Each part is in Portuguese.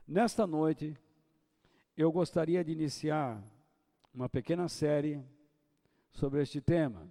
Nesta noite, eu gostaria de iniciar uma pequena série sobre este tema.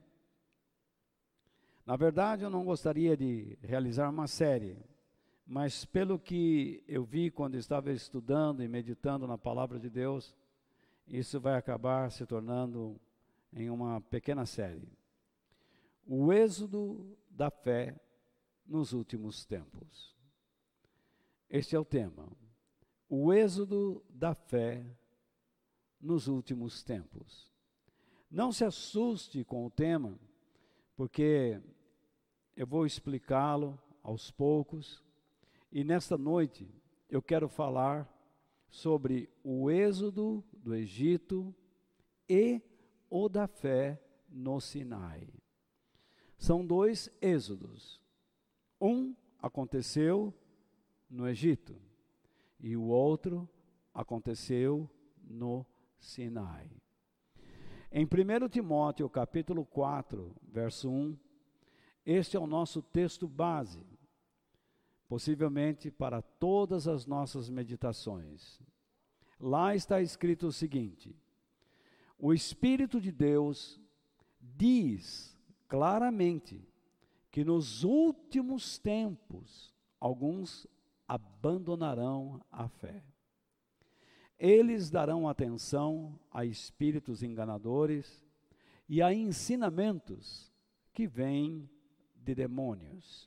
Na verdade, eu não gostaria de realizar uma série, mas pelo que eu vi quando estava estudando e meditando na Palavra de Deus, isso vai acabar se tornando em uma pequena série. O êxodo da fé nos últimos tempos. Este é o tema. O êxodo da fé nos últimos tempos. Não se assuste com o tema, porque eu vou explicá-lo aos poucos. E nesta noite eu quero falar sobre o êxodo do Egito e o da fé no Sinai. São dois êxodos. Um aconteceu no Egito e o outro aconteceu no Sinai. Em 1 Timóteo capítulo 4, verso 1, este é o nosso texto base, possivelmente para todas as nossas meditações. Lá está escrito o seguinte: o Espírito de Deus diz claramente que nos últimos tempos alguns abandonarão a fé. Eles darão atenção a espíritos enganadores e a ensinamentos que vêm de demônios.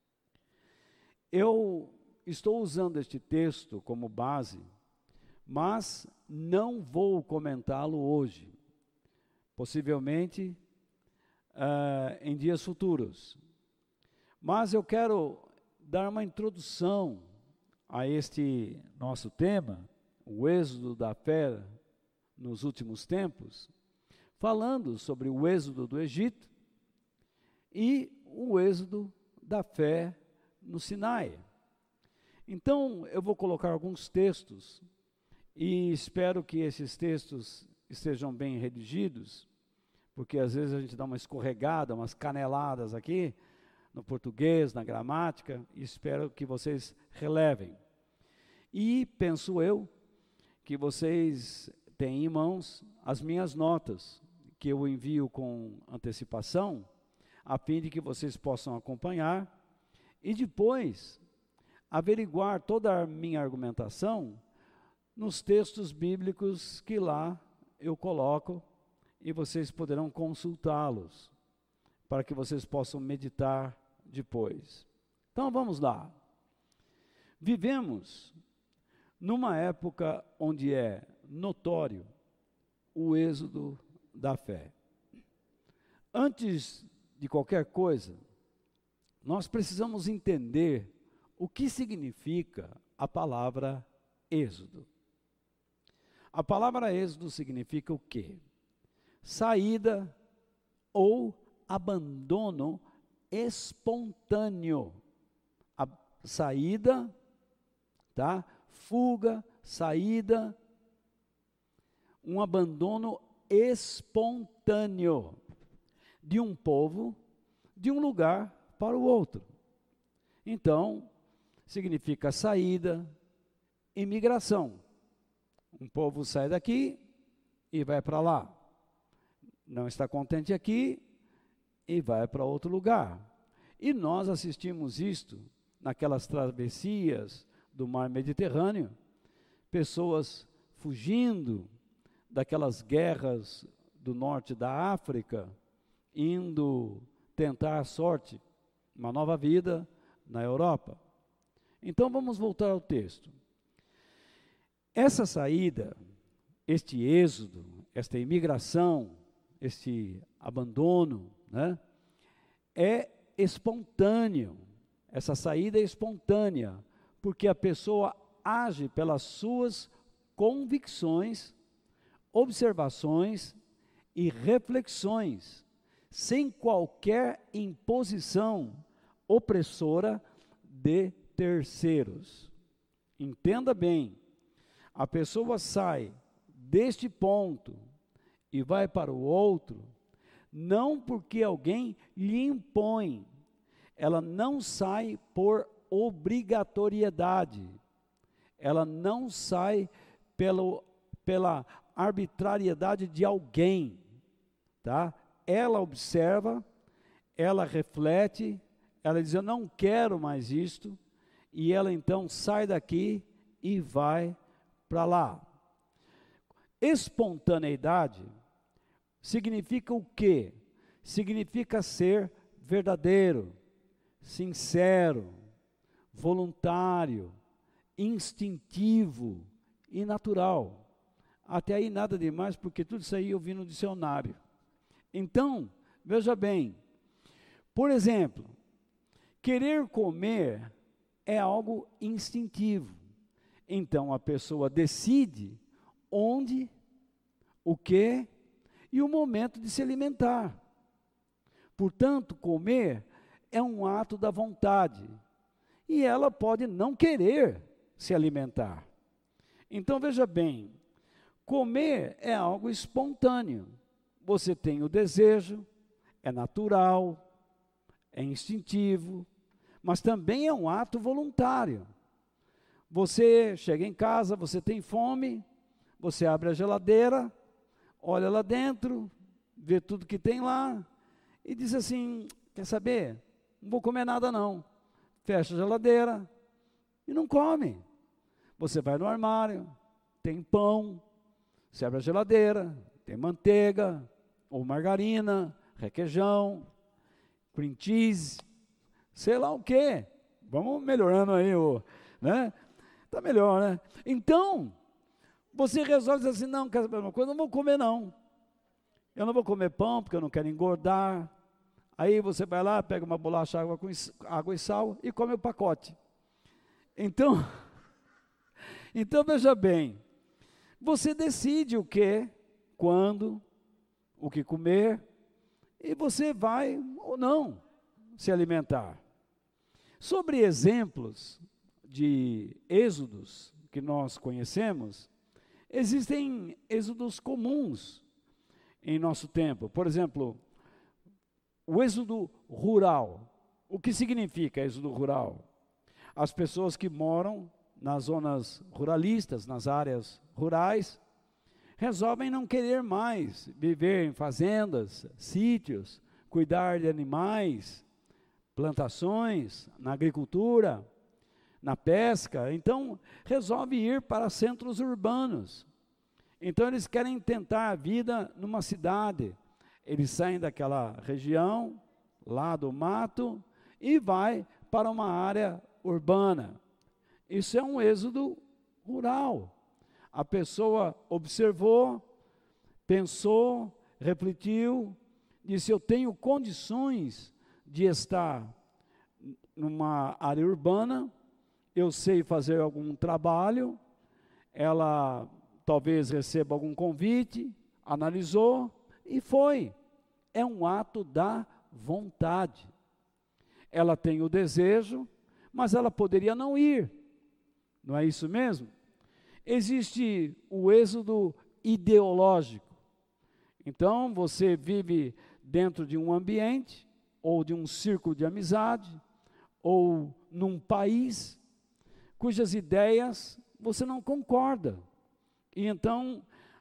Eu estou usando este texto como base, mas não vou comentá-lo hoje, possivelmente em dias futuros. Mas eu quero dar uma introdução a este nosso tema, o êxodo da fé nos últimos tempos, falando sobre o êxodo do Egito e o êxodo da fé no Sinai. Então, eu vou colocar alguns textos e espero que esses textos estejam bem redigidos, porque às vezes a gente dá uma escorregada, umas caneladas aqui, no português, na gramática, e espero que vocês relevem. E penso eu que vocês têm em mãos as minhas notas, que eu envio com antecipação, a fim de que vocês possam acompanhar, e depois averiguar toda a minha argumentação nos textos bíblicos que lá eu coloco, e vocês poderão consultá-los, para que vocês possam meditar depois. Então vamos lá. Vivemos numa época onde é notório o êxodo da fé. Antes de qualquer coisa, nós precisamos entender o que significa a palavra êxodo. A palavra êxodo significa o quê? Saída ou abandono espontâneo. A saída, tá? Fuga, saída, um abandono espontâneo de um povo, de um lugar para o outro. Então, significa saída, imigração. Um povo sai daqui e vai para lá. Não está contente aqui e vai para outro lugar. E nós assistimos isto naquelas travessias do mar Mediterrâneo, pessoas fugindo daquelas guerras do norte da África, indo tentar a sorte, uma nova vida na Europa. Então vamos voltar ao texto. Essa saída, este êxodo, esta imigração, este abandono, né, é espontâneo. Essa saída é espontânea, porque a pessoa age pelas suas convicções, observações e reflexões, sem qualquer imposição opressora de terceiros. Entenda bem, a pessoa sai deste ponto e vai para o outro, não porque alguém lhe impõe, ela não sai por obrigatoriedade, ela não sai pela arbitrariedade de alguém, tá? Ela observa, ela reflete, ela diz, eu não quero mais isto, e ela então sai daqui e vai para lá. Espontaneidade significa o quê? Significa ser verdadeiro, sincero, voluntário, instintivo e natural. Até aí nada demais, porque tudo isso aí eu vi no dicionário. Então, veja bem, por exemplo, querer comer é algo instintivo. Então a pessoa decide onde, o que e o momento de se alimentar. Portanto, comer é um ato da vontade. E ela pode não querer se alimentar. Então veja bem, comer é algo espontâneo. Você tem o desejo, é natural, é instintivo, mas também é um ato voluntário. Você chega em casa, você tem fome, você abre a geladeira, olha lá dentro, vê tudo que tem lá e diz assim, quer saber? Não vou comer nada não. Fecha a geladeira e não come. Você vai no armário, tem pão, você abre a geladeira, tem manteiga, ou margarina, requeijão, cream cheese, sei lá o quê. Vamos melhorando aí, né? Tá melhor, né? Então, você resolve dizer assim, não, quer saber uma coisa? Não vou comer não. Eu não vou comer pão, porque eu não quero engordar. Aí você vai lá, pega uma bolacha, água e sal e come o pacote. Então veja bem, você decide o que, quando, o que comer, e você vai ou não se alimentar. Sobre exemplos de êxodos que nós conhecemos, existem êxodos comuns em nosso tempo. Por exemplo, o êxodo rural. O que significa êxodo rural? As pessoas que moram nas zonas ruralistas, nas áreas rurais, resolvem não querer mais viver em fazendas, sítios, cuidar de animais, plantações, na agricultura, na pesca. Então, resolve ir para centros urbanos. Então, eles querem tentar a vida numa cidade. Eles saem daquela região, lá do mato, e vai para uma área urbana. Isso é um êxodo rural. A pessoa observou, pensou, refletiu, disse, eu tenho condições de estar numa área urbana, eu sei fazer algum trabalho, ela talvez receba algum convite, analisou e foi. É um ato da vontade. Ela tem o desejo, mas ela poderia não ir. Não é isso mesmo? Existe o êxodo ideológico. Então, você vive dentro de um ambiente, ou de um círculo de amizade, ou num país, cujas ideias você não concorda. E então,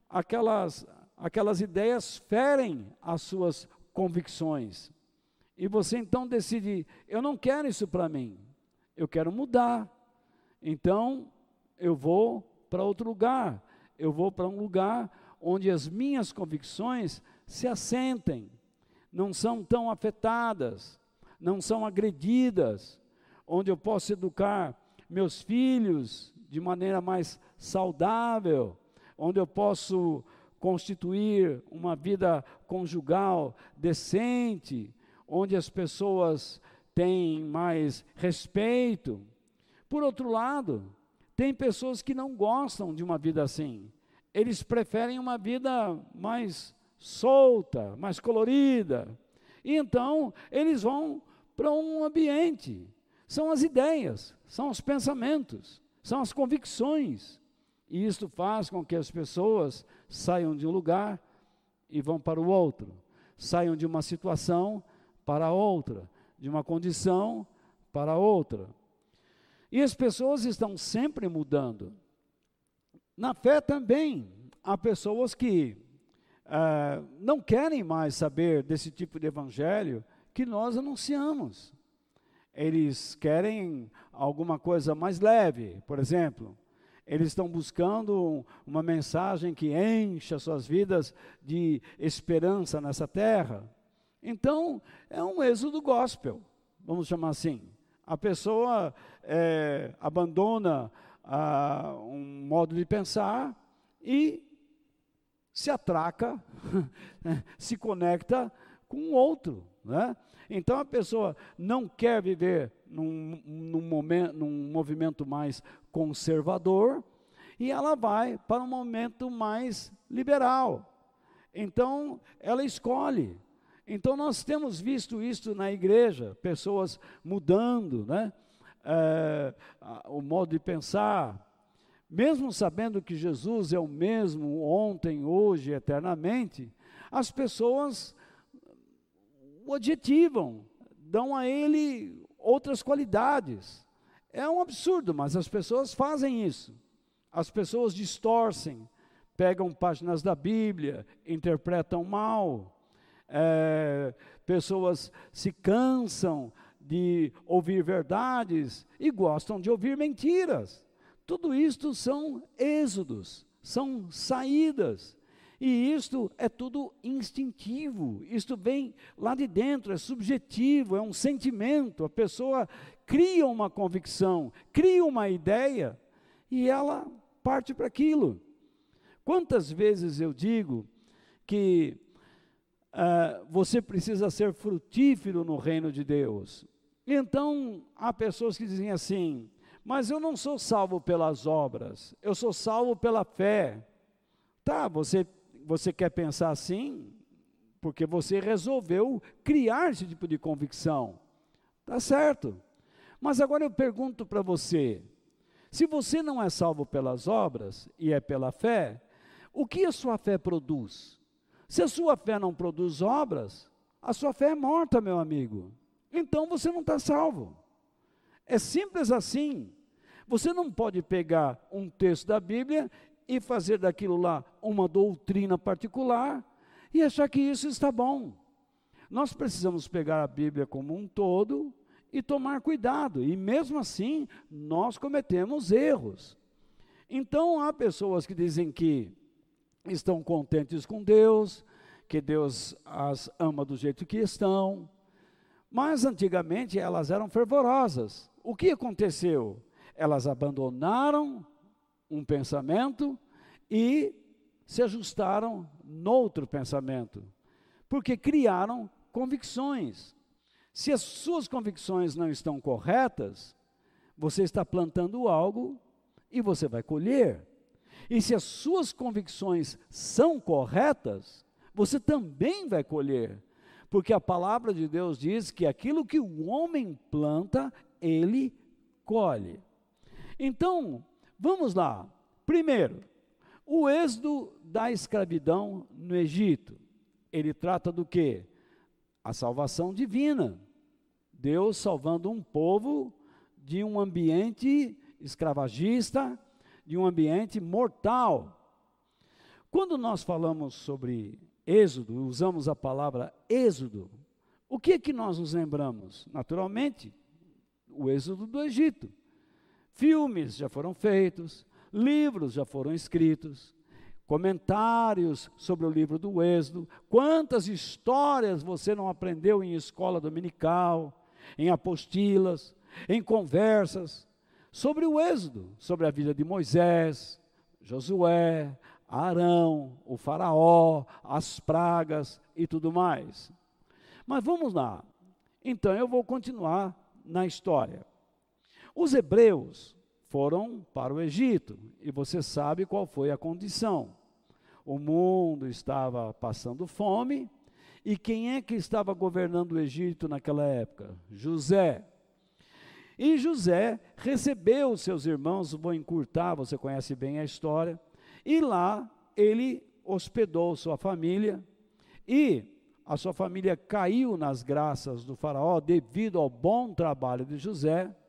aquelas ideias ferem as suas convicções. E você então decide, eu não quero isso para mim, eu quero mudar. Então, eu vou para outro lugar, eu vou para um lugar onde as minhas convicções se assentem, não são tão afetadas, não são agredidas, onde eu posso educar meus filhos de maneira mais saudável, onde eu posso constituir uma vida conjugal decente, onde as pessoas têm mais respeito. Por outro lado, tem pessoas que não gostam de uma vida assim. Eles preferem uma vida mais solta, mais colorida. E então, eles vão para um ambiente. São as ideias, são os pensamentos, são as convicções. E isso faz com que as pessoas saiam de um lugar e vão para o outro. Saiam de uma situação para outra, de uma condição para outra. E as pessoas estão sempre mudando. Na fé também, há pessoas que não querem mais saber desse tipo de evangelho que nós anunciamos. Eles querem alguma coisa mais leve, por exemplo. Eles estão buscando uma mensagem que encha suas vidas de esperança nessa terra. Então, é um êxodo gospel, vamos chamar assim. A pessoa abandona um modo de pensar e se atraca, se conecta com o outro, né? Então a pessoa não quer viver num movimento mais conservador e ela vai para um momento mais liberal. Então ela escolhe. Então nós temos visto isso na igreja, pessoas mudando, né? O modo de pensar, mesmo sabendo que Jesus é o mesmo ontem, hoje, eternamente, as pessoas o adjetivam, dão a ele outras qualidades. É um absurdo, mas as pessoas fazem isso. As pessoas distorcem, pegam páginas da Bíblia, interpretam mal. Pessoas se cansam de ouvir verdades e gostam de ouvir mentiras. Tudo isto são êxodos, são saídas. E isto é tudo instintivo, isto vem lá de dentro, é subjetivo, é um sentimento. A pessoa cria uma convicção, cria uma ideia e ela parte para aquilo. Quantas vezes eu digo que você precisa ser frutífero no reino de Deus? Então, há pessoas que dizem assim, mas eu não sou salvo pelas obras, eu sou salvo pela fé. Tá, você quer pensar assim, porque você resolveu criar esse tipo de convicção. Tá certo. Mas agora eu pergunto para você, se você não é salvo pelas obras e é pela fé, o que a sua fé produz? Se a sua fé não produz obras, a sua fé é morta, meu amigo. Então você não está salvo. É simples assim. Você não pode pegar um texto da Bíblia e fazer daquilo lá uma doutrina particular e achar que isso está bom. Nós precisamos pegar a Bíblia como um todo e tomar cuidado, e mesmo assim nós cometemos erros. Então há pessoas que dizem que estão contentes com Deus, que Deus as ama do jeito que estão, mas antigamente elas eram fervorosas. O que aconteceu? Elas abandonaram um pensamento e se ajustaram noutro pensamento, porque criaram convicções. Se as suas convicções não estão corretas, você está plantando algo e você vai colher. E se as suas convicções são corretas, você também vai colher, porque a palavra de Deus diz que aquilo que o homem planta, ele colhe. Então, vamos lá. Primeiro, o êxodo da escravidão no Egito. Ele trata do quê? A salvação divina. Deus salvando um povo de um ambiente escravagista, de um ambiente mortal. Quando nós falamos sobre êxodo, usamos a palavra êxodo, o que é que nós nos lembramos? Naturalmente, o êxodo do Egito. Filmes já foram feitos, livros já foram escritos, comentários sobre o livro do Êxodo. Quantas histórias você não aprendeu em escola dominical, em apostilas, em conversas, sobre o Êxodo, sobre a vida de Moisés, Josué, Arão, o faraó, as pragas e tudo mais. Mas vamos lá. Então eu vou continuar na história. Os hebreus foram para o Egito, e você sabe qual foi a condição. O mundo estava passando fome, e quem é que estava governando o Egito naquela época? José. E José recebeu os seus irmãos, vou encurtar, você conhece bem a história, e lá ele hospedou sua família, e a sua família caiu nas graças do faraó devido ao bom trabalho de José.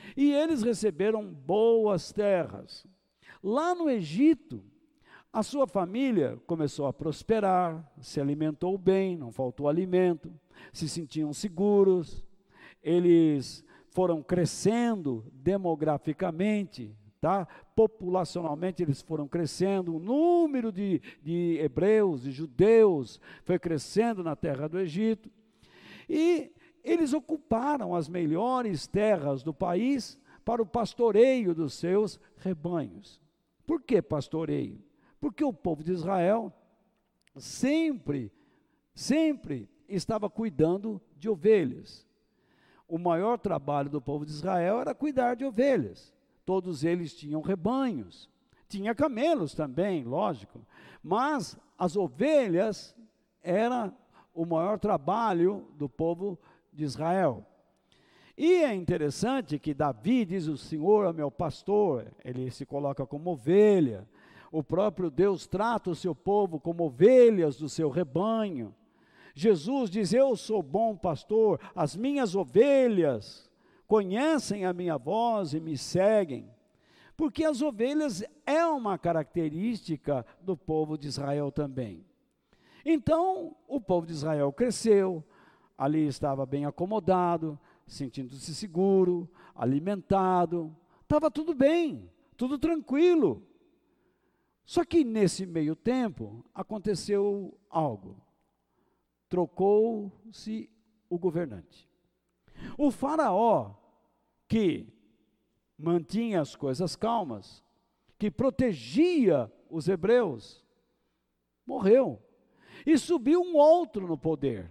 E eles receberam boas terras. Lá no Egito, a sua família começou a prosperar, se alimentou bem, não faltou alimento, se sentiam seguros, eles foram crescendo demograficamente, tá? Populacionalmente eles foram crescendo, o número de hebreus, de judeus, foi crescendo na terra do Egito, e eles ocuparam as melhores terras do país para o pastoreio dos seus rebanhos. Por que pastoreio? Porque o povo de Israel sempre estava cuidando de ovelhas. O maior trabalho do povo de Israel era cuidar de ovelhas. Todos eles tinham rebanhos. Tinha camelos também, lógico. Mas as ovelhas era o maior trabalho do povo de Israel. E é interessante que Davi diz: o Senhor é meu pastor, ele se coloca como ovelha. O próprio Deus trata o seu povo como ovelhas do seu rebanho. Jesus diz: eu sou bom pastor, as minhas ovelhas conhecem a minha voz e me seguem. Porque as ovelhas é uma característica do povo de Israel também. Então, o povo de Israel cresceu, ali estava bem acomodado, sentindo-se seguro, alimentado, estava tudo bem, tudo tranquilo. Só que nesse meio tempo aconteceu algo. Trocou-se o governante. O faraó, que mantinha as coisas calmas, que protegia os hebreus, morreu. E subiu um outro no poder.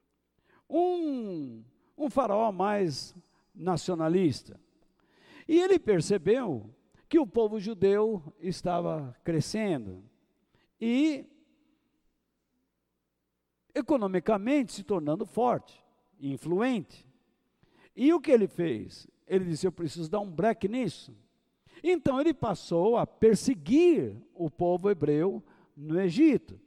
Um faraó mais nacionalista. E ele percebeu que o povo judeu estava crescendo e economicamente se tornando forte, influente. E o que ele fez? Ele disse: eu preciso dar um break nisso. Então ele passou a perseguir o povo hebreu no Egito.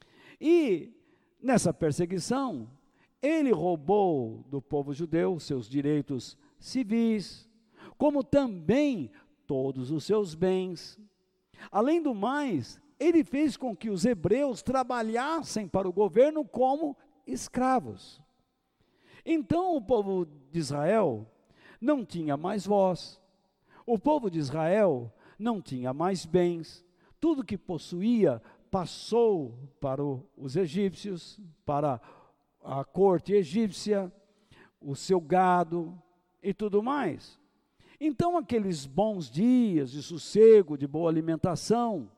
E nessa perseguição, ele roubou do povo judeu seus direitos civis, como também todos os seus bens. Além do mais, ele fez com que os hebreus trabalhassem para o governo como escravos. Então o povo de Israel não tinha mais voz, o povo de Israel não tinha mais bens, tudo que possuía passou para os egípcios, para a corte egípcia, o seu gado e tudo mais. Então aqueles bons dias de sossego, de boa alimentação,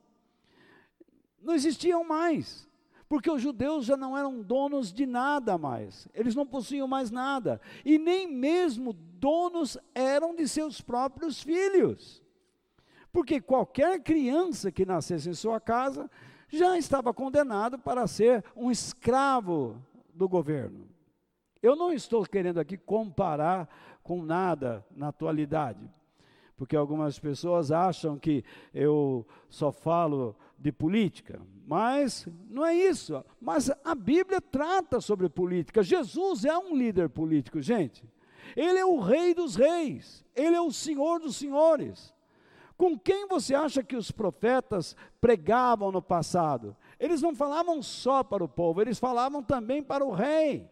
não existiam mais, porque os judeus já não eram donos de nada mais, eles não possuíam mais nada, e nem mesmo donos eram de seus próprios filhos, porque qualquer criança que nascesse em sua casa, já estava condenado para ser um escravo do governo. Eu não estou querendo aqui comparar com nada na atualidade, porque algumas pessoas acham que eu só falo de política, mas não é isso. Mas a Bíblia trata sobre política. Jesus é um líder político, gente. Ele é o Rei dos reis, ele é o Senhor dos senhores. Com quem você acha que os profetas pregavam no passado? Eles não falavam só para o povo, eles falavam também para o rei.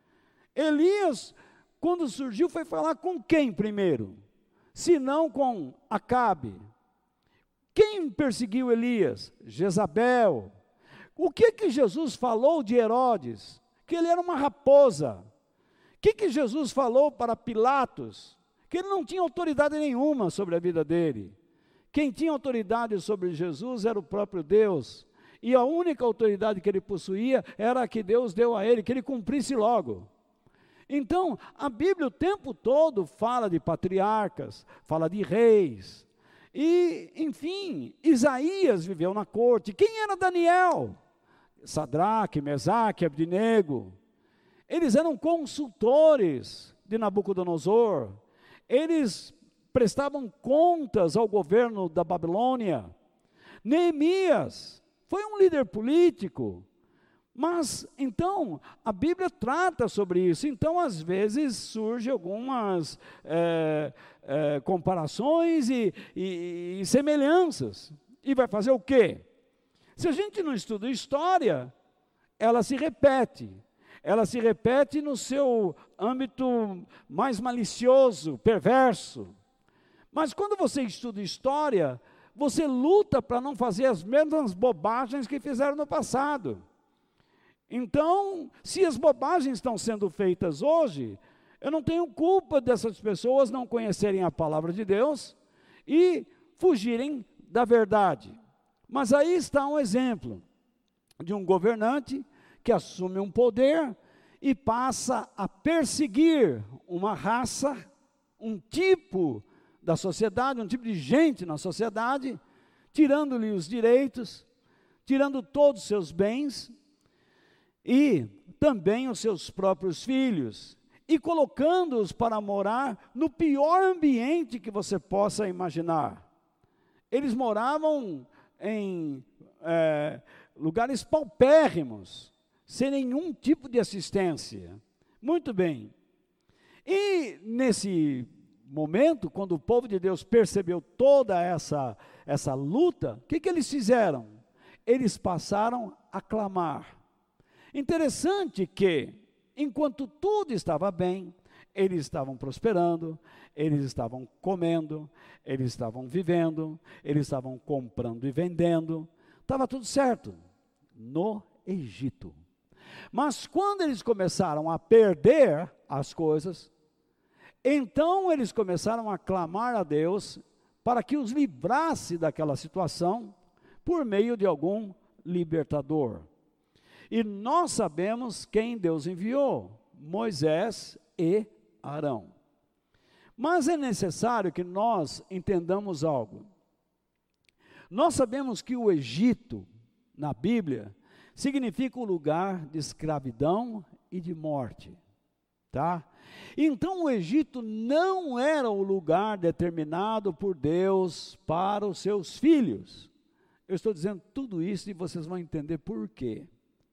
Elias, quando surgiu, foi falar com quem primeiro? Se não com Acabe. Quem perseguiu Elias? Jezabel. O que Jesus falou de Herodes? Que ele era uma raposa. O que Jesus falou para Pilatos? Que ele não tinha autoridade nenhuma sobre a vida dele. Quem tinha autoridade sobre Jesus era o próprio Deus. E a única autoridade que ele possuía era a que Deus deu a ele, que ele cumprisse logo. Então, a Bíblia o tempo todo fala de patriarcas, fala de reis. E, enfim, Isaías viveu na corte. Quem era Daniel? Sadraque, Mesaque, Abdinego. Eles eram consultores de Nabucodonosor. Eles prestavam contas ao governo da Babilônia. Neemias foi um líder político, Mas, então, a Bíblia trata sobre isso. Então, às vezes, surgem algumas comparações e semelhanças. E vai fazer o quê? Se a gente não estuda história, ela se repete. Ela se repete no seu âmbito mais malicioso, perverso. Mas quando você estuda história, você luta para não fazer as mesmas bobagens que fizeram no passado. Então, se as bobagens estão sendo feitas hoje, eu não tenho culpa dessas pessoas não conhecerem a palavra de Deus e fugirem da verdade. Mas aí está um exemplo de um governante que assume um poder e passa a perseguir uma raça, um tipo da sociedade, um tipo de gente na sociedade, tirando-lhe os direitos, tirando todos os seus bens, e também os seus próprios filhos, e colocando-os para morar no pior ambiente que você possa imaginar. Eles moravam em lugares paupérrimos, sem nenhum tipo de assistência. Muito bem. E nesse momento, quando o povo de Deus percebeu toda essa luta, o que eles fizeram? Eles passaram a clamar. Interessante que, enquanto tudo estava bem, eles estavam prosperando, eles estavam comendo, eles estavam vivendo, eles estavam comprando e vendendo, estava tudo certo, no Egito. Mas quando eles começaram a perder as coisas, então eles começaram a clamar a Deus para que os livrasse daquela situação por meio de algum libertador. E nós sabemos quem Deus enviou, Moisés e Arão. Mas é necessário que nós entendamos algo. Nós sabemos que o Egito, na Bíblia, significa o lugar de escravidão e de morte, tá? Então o Egito não era o lugar determinado por Deus para os seus filhos. Eu estou dizendo tudo isso e vocês vão entender por quê.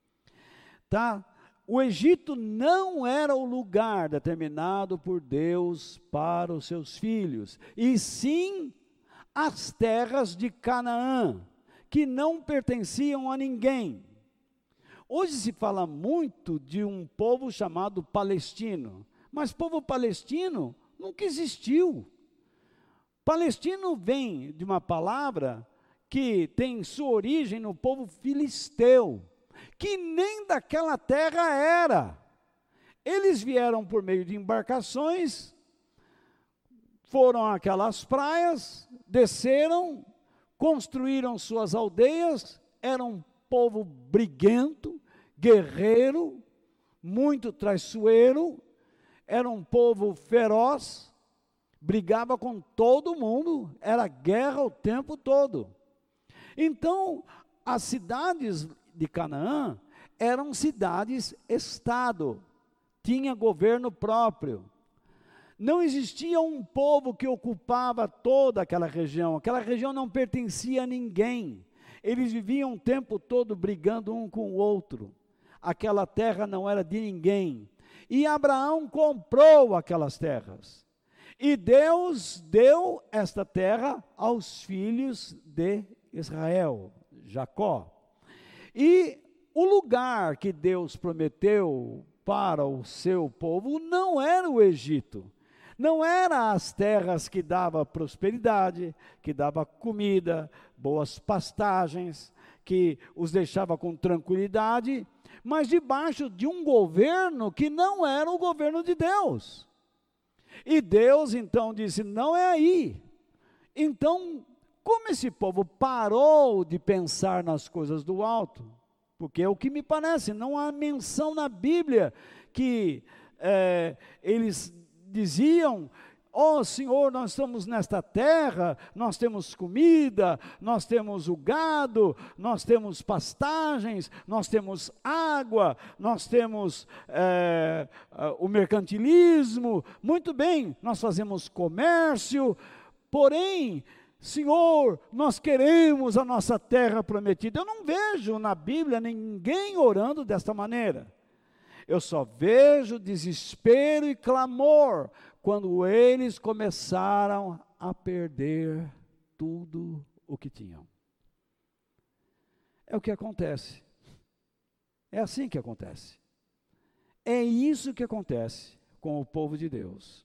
Tá? O Egito não era o lugar determinado por Deus para os seus filhos, e sim as terras de Canaã, que não pertenciam a ninguém. Hoje se fala muito de um povo chamado palestino, mas povo palestino nunca existiu. Palestino vem de uma palavra que tem sua origem no povo filisteu, que nem daquela terra era. Eles vieram por meio de embarcações, foram àquelas praias, desceram, construíram suas aldeias, eram um povo briguento, guerreiro, muito traiçoeiro, era um povo feroz, brigava com todo mundo, era guerra o tempo todo. Então, as cidades de Canaã eram cidades-estado, tinha governo próprio. Não existia um povo que ocupava toda aquela região não pertencia a ninguém. Eles viviam o tempo todo brigando um com o outro. Aquela terra não era de ninguém. E Abraão comprou aquelas terras. E Deus deu esta terra aos filhos de Israel, Jacó. E o lugar que Deus prometeu para o seu povo não era o Egito. Não eram as terras que davam prosperidade, que davam comida, boas pastagens, que os deixava com tranquilidade, mas debaixo de um governo que não era o governo de Deus. E Deus então disse, não é aí. Então, como esse povo parou de pensar nas coisas do alto, porque é o que me parece, não há menção na Bíblia que eles diziam, ó Senhor, nós estamos nesta terra, nós temos comida, nós temos o gado, nós temos pastagens, nós temos água, nós temos o mercantilismo, muito bem, nós fazemos comércio, porém, Senhor, nós queremos a nossa terra prometida. Eu não vejo na Bíblia ninguém orando desta maneira. Eu só vejo desespero e clamor quando eles começaram a perder tudo o que tinham. É o que acontece. É assim que acontece. É isso que acontece com o povo de Deus.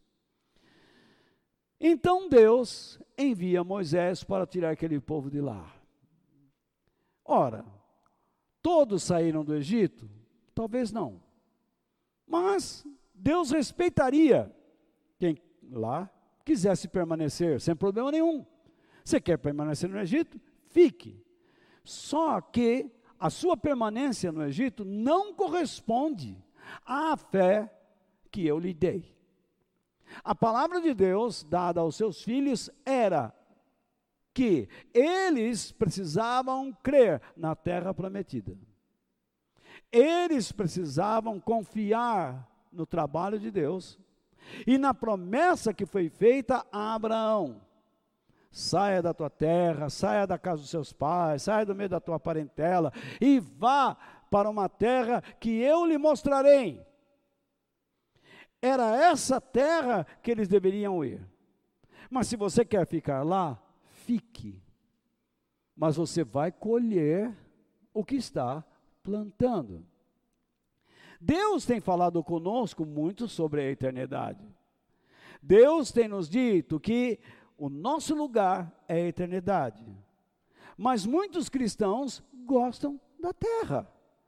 Então Deus envia Moisés para tirar aquele povo de lá. Ora, todos saíram do Egito? Talvez não. Mas Deus respeitaria quem lá quisesse permanecer, sem problema nenhum. Você quer permanecer no Egito? Fique. Só que a sua permanência no Egito não corresponde à fé que eu lhe dei. A palavra de Deus dada aos seus filhos era que eles precisavam crer na terra prometida. Eles precisavam confiar no trabalho de Deus e na promessa que foi feita a Abraão. Saia da tua terra, saia da casa dos seus pais, saia do meio da tua parentela e vá para uma terra que eu lhe mostrarei. Era essa terra que eles deveriam ir. Mas se você quer ficar lá, fique. Mas você vai colher o que está plantando. Deus tem falado conosco muito sobre a eternidade. Deus tem nos dito que o nosso lugar é a eternidade. Mas muitos cristãos gostam da terra.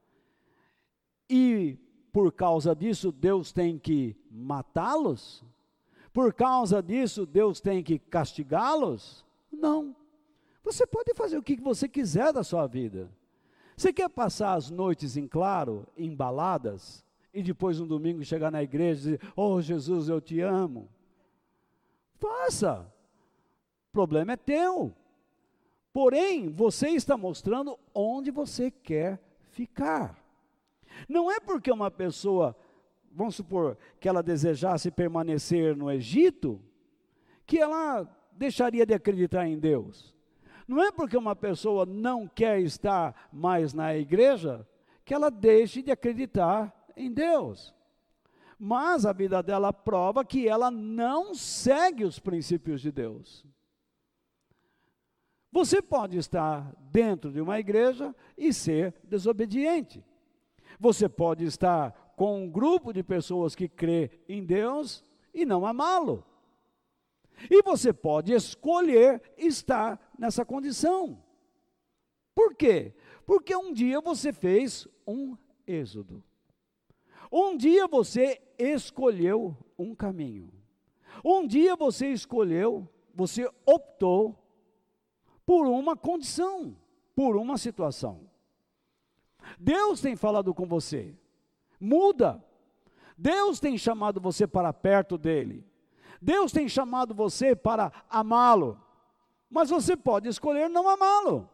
E por causa disso, Deus tem que matá-los? Por causa disso, Deus tem que castigá-los? Não. Você pode fazer o que você quiser da sua vida. Você quer passar as noites em claro, em baladas, e depois no domingo chegar na igreja e dizer, oh Jesus, eu te amo? Faça. O problema é teu. Porém, você está mostrando onde você quer ficar. Não é porque uma pessoa, vamos supor, que ela desejasse permanecer no Egito, que ela deixaria de acreditar em Deus. Não é porque uma pessoa não quer estar mais na igreja, que ela deixe de acreditar em Deus. Mas a vida dela prova que ela não segue os princípios de Deus. Você pode estar dentro de uma igreja e ser desobediente. Você pode estar com um grupo de pessoas que crê em Deus e não amá-lo. E você pode escolher estar nessa condição. Por quê? Porque um dia você fez um êxodo. Um dia você escolheu um caminho. Um dia você escolheu, você optou por uma condição, por uma situação. Deus tem falado com você, muda. Deus tem chamado você para perto dele. Deus tem chamado você para amá-lo. Mas você pode escolher não amá-lo.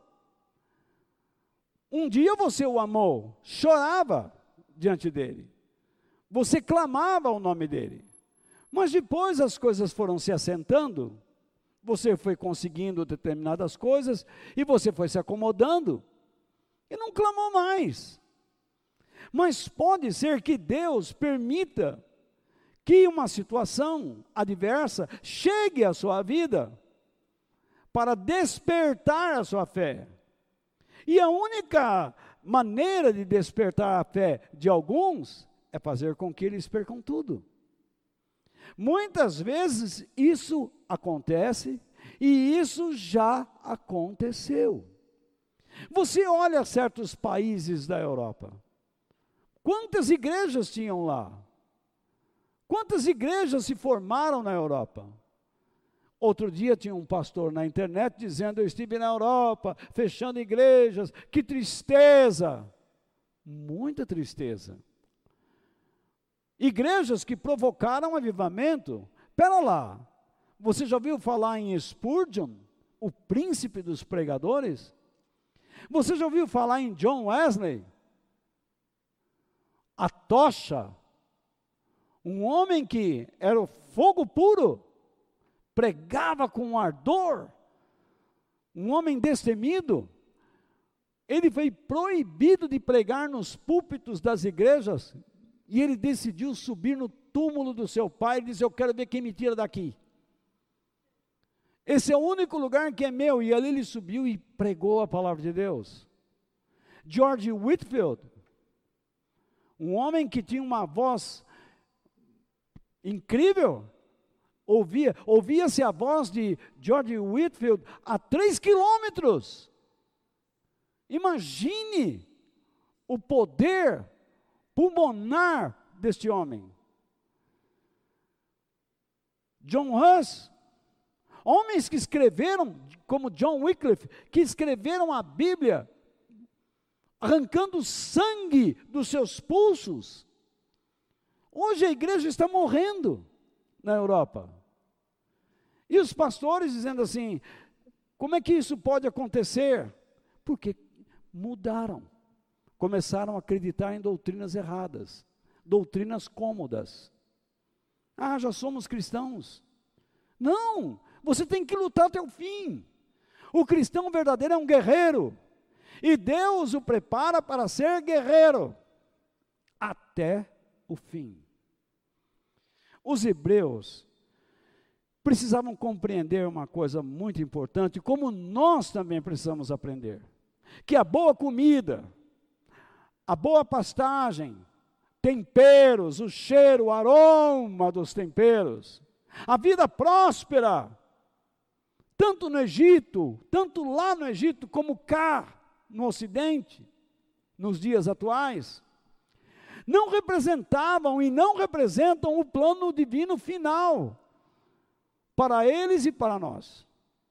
Um dia você o amou, chorava diante dele. Você clamava o nome dele. Mas depois as coisas foram se assentando, você foi conseguindo determinadas coisas e você foi se acomodando. E não clamou mais. Mas pode ser que Deus permita que uma situação adversa chegue à sua vida para despertar a sua fé. E a única maneira de despertar a fé de alguns é fazer com que eles percam tudo. Muitas vezes isso acontece e isso já aconteceu. Você olha certos países da Europa. Quantas igrejas tinham lá? Quantas igrejas se formaram na Europa? Outro dia tinha um pastor na internet dizendo, eu estive na Europa, fechando igrejas, que tristeza. Muita tristeza. Igrejas que provocaram avivamento. Espera lá, você já ouviu falar em Spurgeon, o príncipe dos pregadores? Você já ouviu falar em John Wesley? A tocha, um homem que era o fogo puro, pregava com ardor, um homem destemido, ele foi proibido de pregar nos púlpitos das igrejas, e ele decidiu subir no túmulo do seu pai e disse: eu quero ver quem me tira daqui. Esse é o único lugar que é meu. E ali ele subiu e pregou a palavra de Deus. George Whitefield, um homem que tinha uma voz incrível, ouvia-se a voz de George Whitefield a 3 quilômetros. Imagine o poder pulmonar deste homem. John Huss, homens que escreveram, como John Wycliffe, que escreveram a Bíblia, arrancando sangue dos seus pulsos. Hoje a igreja está morrendo na Europa. E os pastores dizendo assim: como é que isso pode acontecer? Porque mudaram, começaram a acreditar em doutrinas erradas, doutrinas cômodas. Ah, já somos cristãos. Não, você tem que lutar até o fim. O cristão verdadeiro é um guerreiro, e Deus o prepara para ser guerreiro, até o fim. Os hebreus precisavam compreender uma coisa muito importante, como nós também precisamos aprender, que a boa comida, a boa pastagem, temperos, o cheiro, o aroma dos temperos, a vida próspera, tanto no Egito, tanto lá no Egito, como cá no Ocidente, nos dias atuais, não representavam e não representam o plano divino final, para eles e para nós.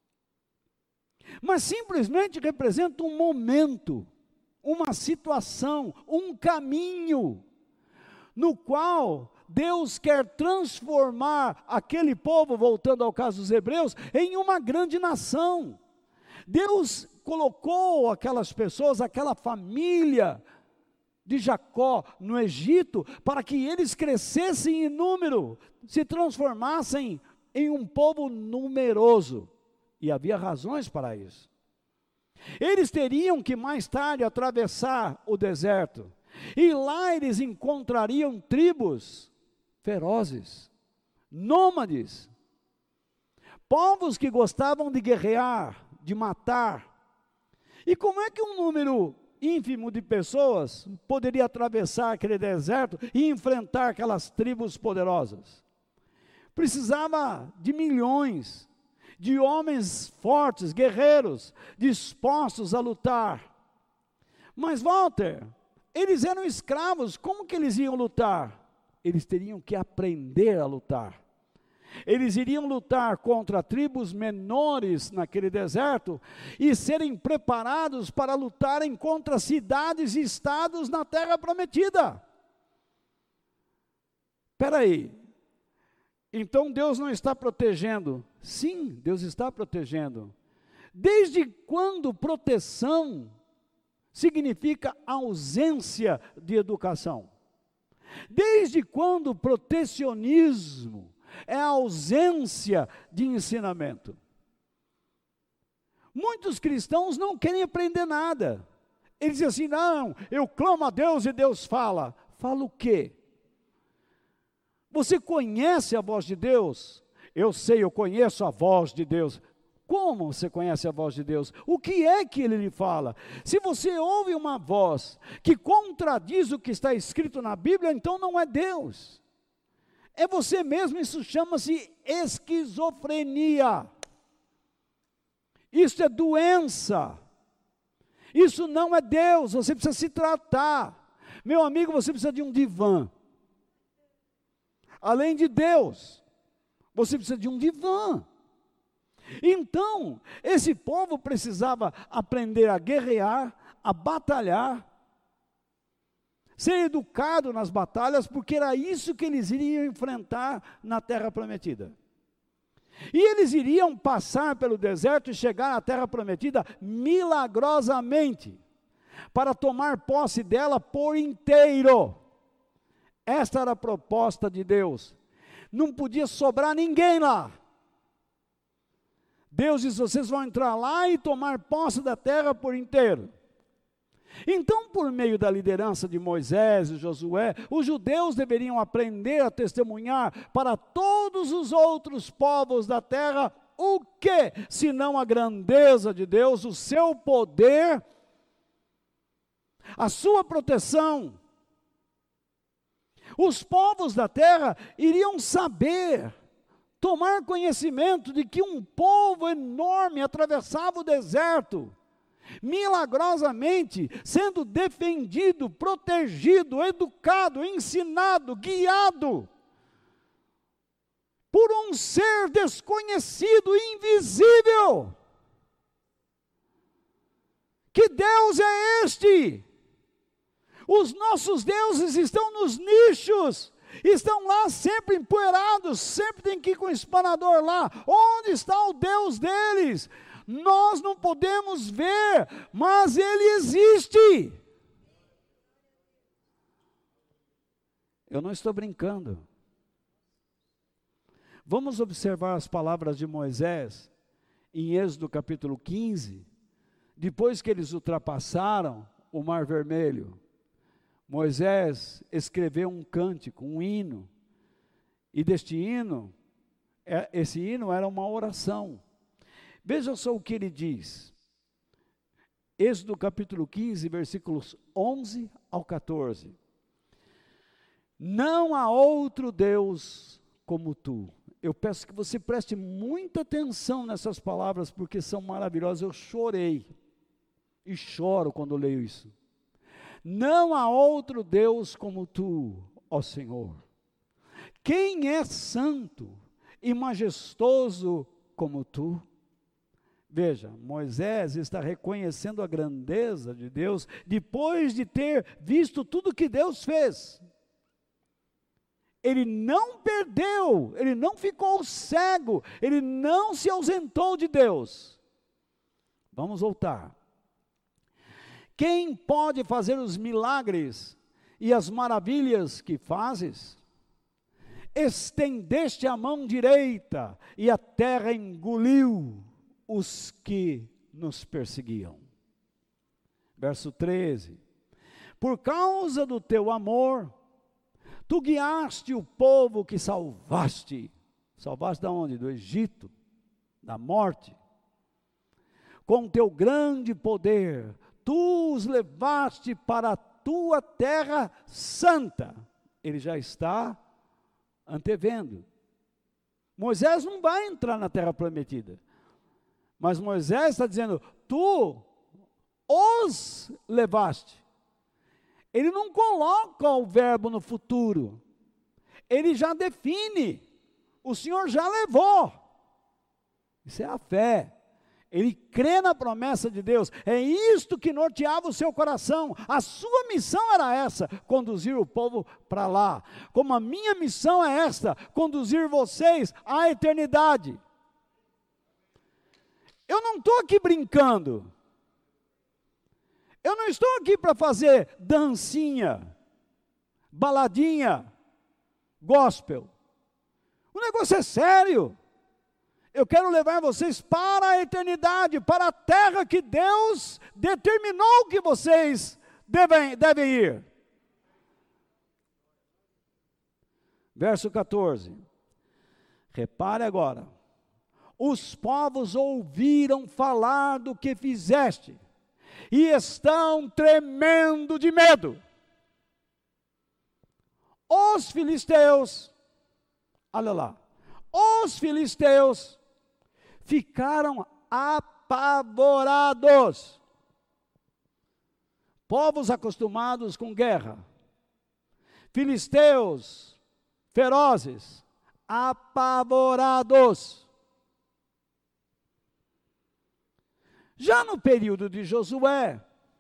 Mas simplesmente representam um momento, uma situação, um caminho, no qual Deus quer transformar aquele povo, voltando ao caso dos hebreus, em uma grande nação. Deus colocou aquelas pessoas, aquela família de Jacó no Egito, para que eles crescessem em número, se transformassem em um povo numeroso. E havia razões para isso. Eles teriam que mais tarde atravessar o deserto, e lá eles encontrariam tribos ferozes, nômades, povos que gostavam de guerrear, de matar. E como é que um número ínfimo de pessoas poderia atravessar aquele deserto e enfrentar aquelas tribos poderosas? Precisava de milhões de homens fortes, guerreiros, dispostos a lutar. Mas Walter, eles eram escravos, como que eles iam lutar? Eles teriam que aprender a lutar. Eles iriam lutar contra tribos menores naquele deserto e serem preparados para lutarem contra cidades e estados na terra prometida. Espera aí, então Deus não está protegendo? Sim, Deus está protegendo. Desde quando proteção significa ausência de educação? Desde quando protecionismo é a ausência de ensinamento? Muitos cristãos não querem aprender nada. Eles dizem assim: não, eu clamo a Deus e Deus fala. Fala o quê? Você conhece a voz de Deus? Eu sei, eu conheço a voz de Deus. Como você conhece a voz de Deus? O que é que Ele lhe fala? Se você ouve uma voz que contradiz o que está escrito na Bíblia, então não é Deus. É você mesmo, isso chama-se esquizofrenia. Isso é doença. Isso não é Deus, você precisa se tratar. Meu amigo, você precisa de um divã. Além de Deus, você precisa de um divã. Então, esse povo precisava aprender a guerrear, a batalhar, ser educado nas batalhas, porque era isso que eles iriam enfrentar na terra prometida. E eles iriam passar pelo deserto e chegar à terra prometida milagrosamente, para tomar posse dela por inteiro. Esta era a proposta de Deus. Não podia sobrar ninguém lá. Deus diz: vocês vão entrar lá e tomar posse da terra por inteiro. Então, por meio da liderança de Moisés e Josué, os judeus deveriam aprender a testemunhar para todos os outros povos da terra o que, senão a grandeza de Deus, o seu poder, a sua proteção. Os povos da terra iriam saber, tomar conhecimento de que um povo enorme atravessava o deserto, milagrosamente sendo defendido, protegido, educado, ensinado, guiado por um ser desconhecido, invisível. Que Deus é este? Os nossos deuses estão nos nichos, estão lá sempre empoeirados, sempre tem que ir com o espanador lá. Onde está o Deus deles? Nós não podemos ver, mas Ele existe. Eu não estou brincando. Vamos observar as palavras de Moisés em Êxodo capítulo 15, depois que eles ultrapassaram o Mar Vermelho. Moisés escreveu um cântico, um hino, e deste hino, esse hino era uma oração. Veja só o que ele diz, Êxodo capítulo 15, versículos 11 ao 14. Não há outro Deus como tu. Eu peço que você preste muita atenção nessas palavras, porque são maravilhosas. Eu chorei, e choro quando leio isso. Não há outro Deus como tu, ó Senhor. Quem é santo e majestoso como tu? Veja, Moisés está reconhecendo a grandeza de Deus, depois de ter visto tudo que Deus fez. Ele não perdeu, ele não ficou cego, ele não se ausentou de Deus. Vamos voltar. Quem pode fazer os milagres e as maravilhas que fazes? Estendeste a mão direita e a terra engoliu os que nos perseguiam. Verso 13. Por causa do teu amor, tu guiaste o povo que salvaste. Salvaste de onde? Do Egito, da morte. Com teu grande poder, tu os levaste para a tua terra santa. Ele já está antevendo. Moisés não vai entrar na terra prometida. Mas Moisés está dizendo, tu os levaste. Ele não coloca o verbo no futuro. Ele já define. O Senhor já levou. Isso é a fé. Ele crê na promessa de Deus. É isto que norteava o seu coração. A sua missão era essa, conduzir o povo para lá. Como a minha missão é esta, conduzir vocês à eternidade. Eu não estou aqui brincando. Eu não estou aqui para fazer dancinha, baladinha, gospel. O negócio é sério. Eu quero levar vocês para a eternidade, para a terra que Deus determinou que vocês devem ir. Verso 14. Repare agora. Os povos ouviram falar do que fizeste, e estão tremendo de medo. Os filisteus, olha lá, os filisteus ficaram apavorados. Povos acostumados com guerra, filisteus ferozes, apavorados. Já no período de Josué,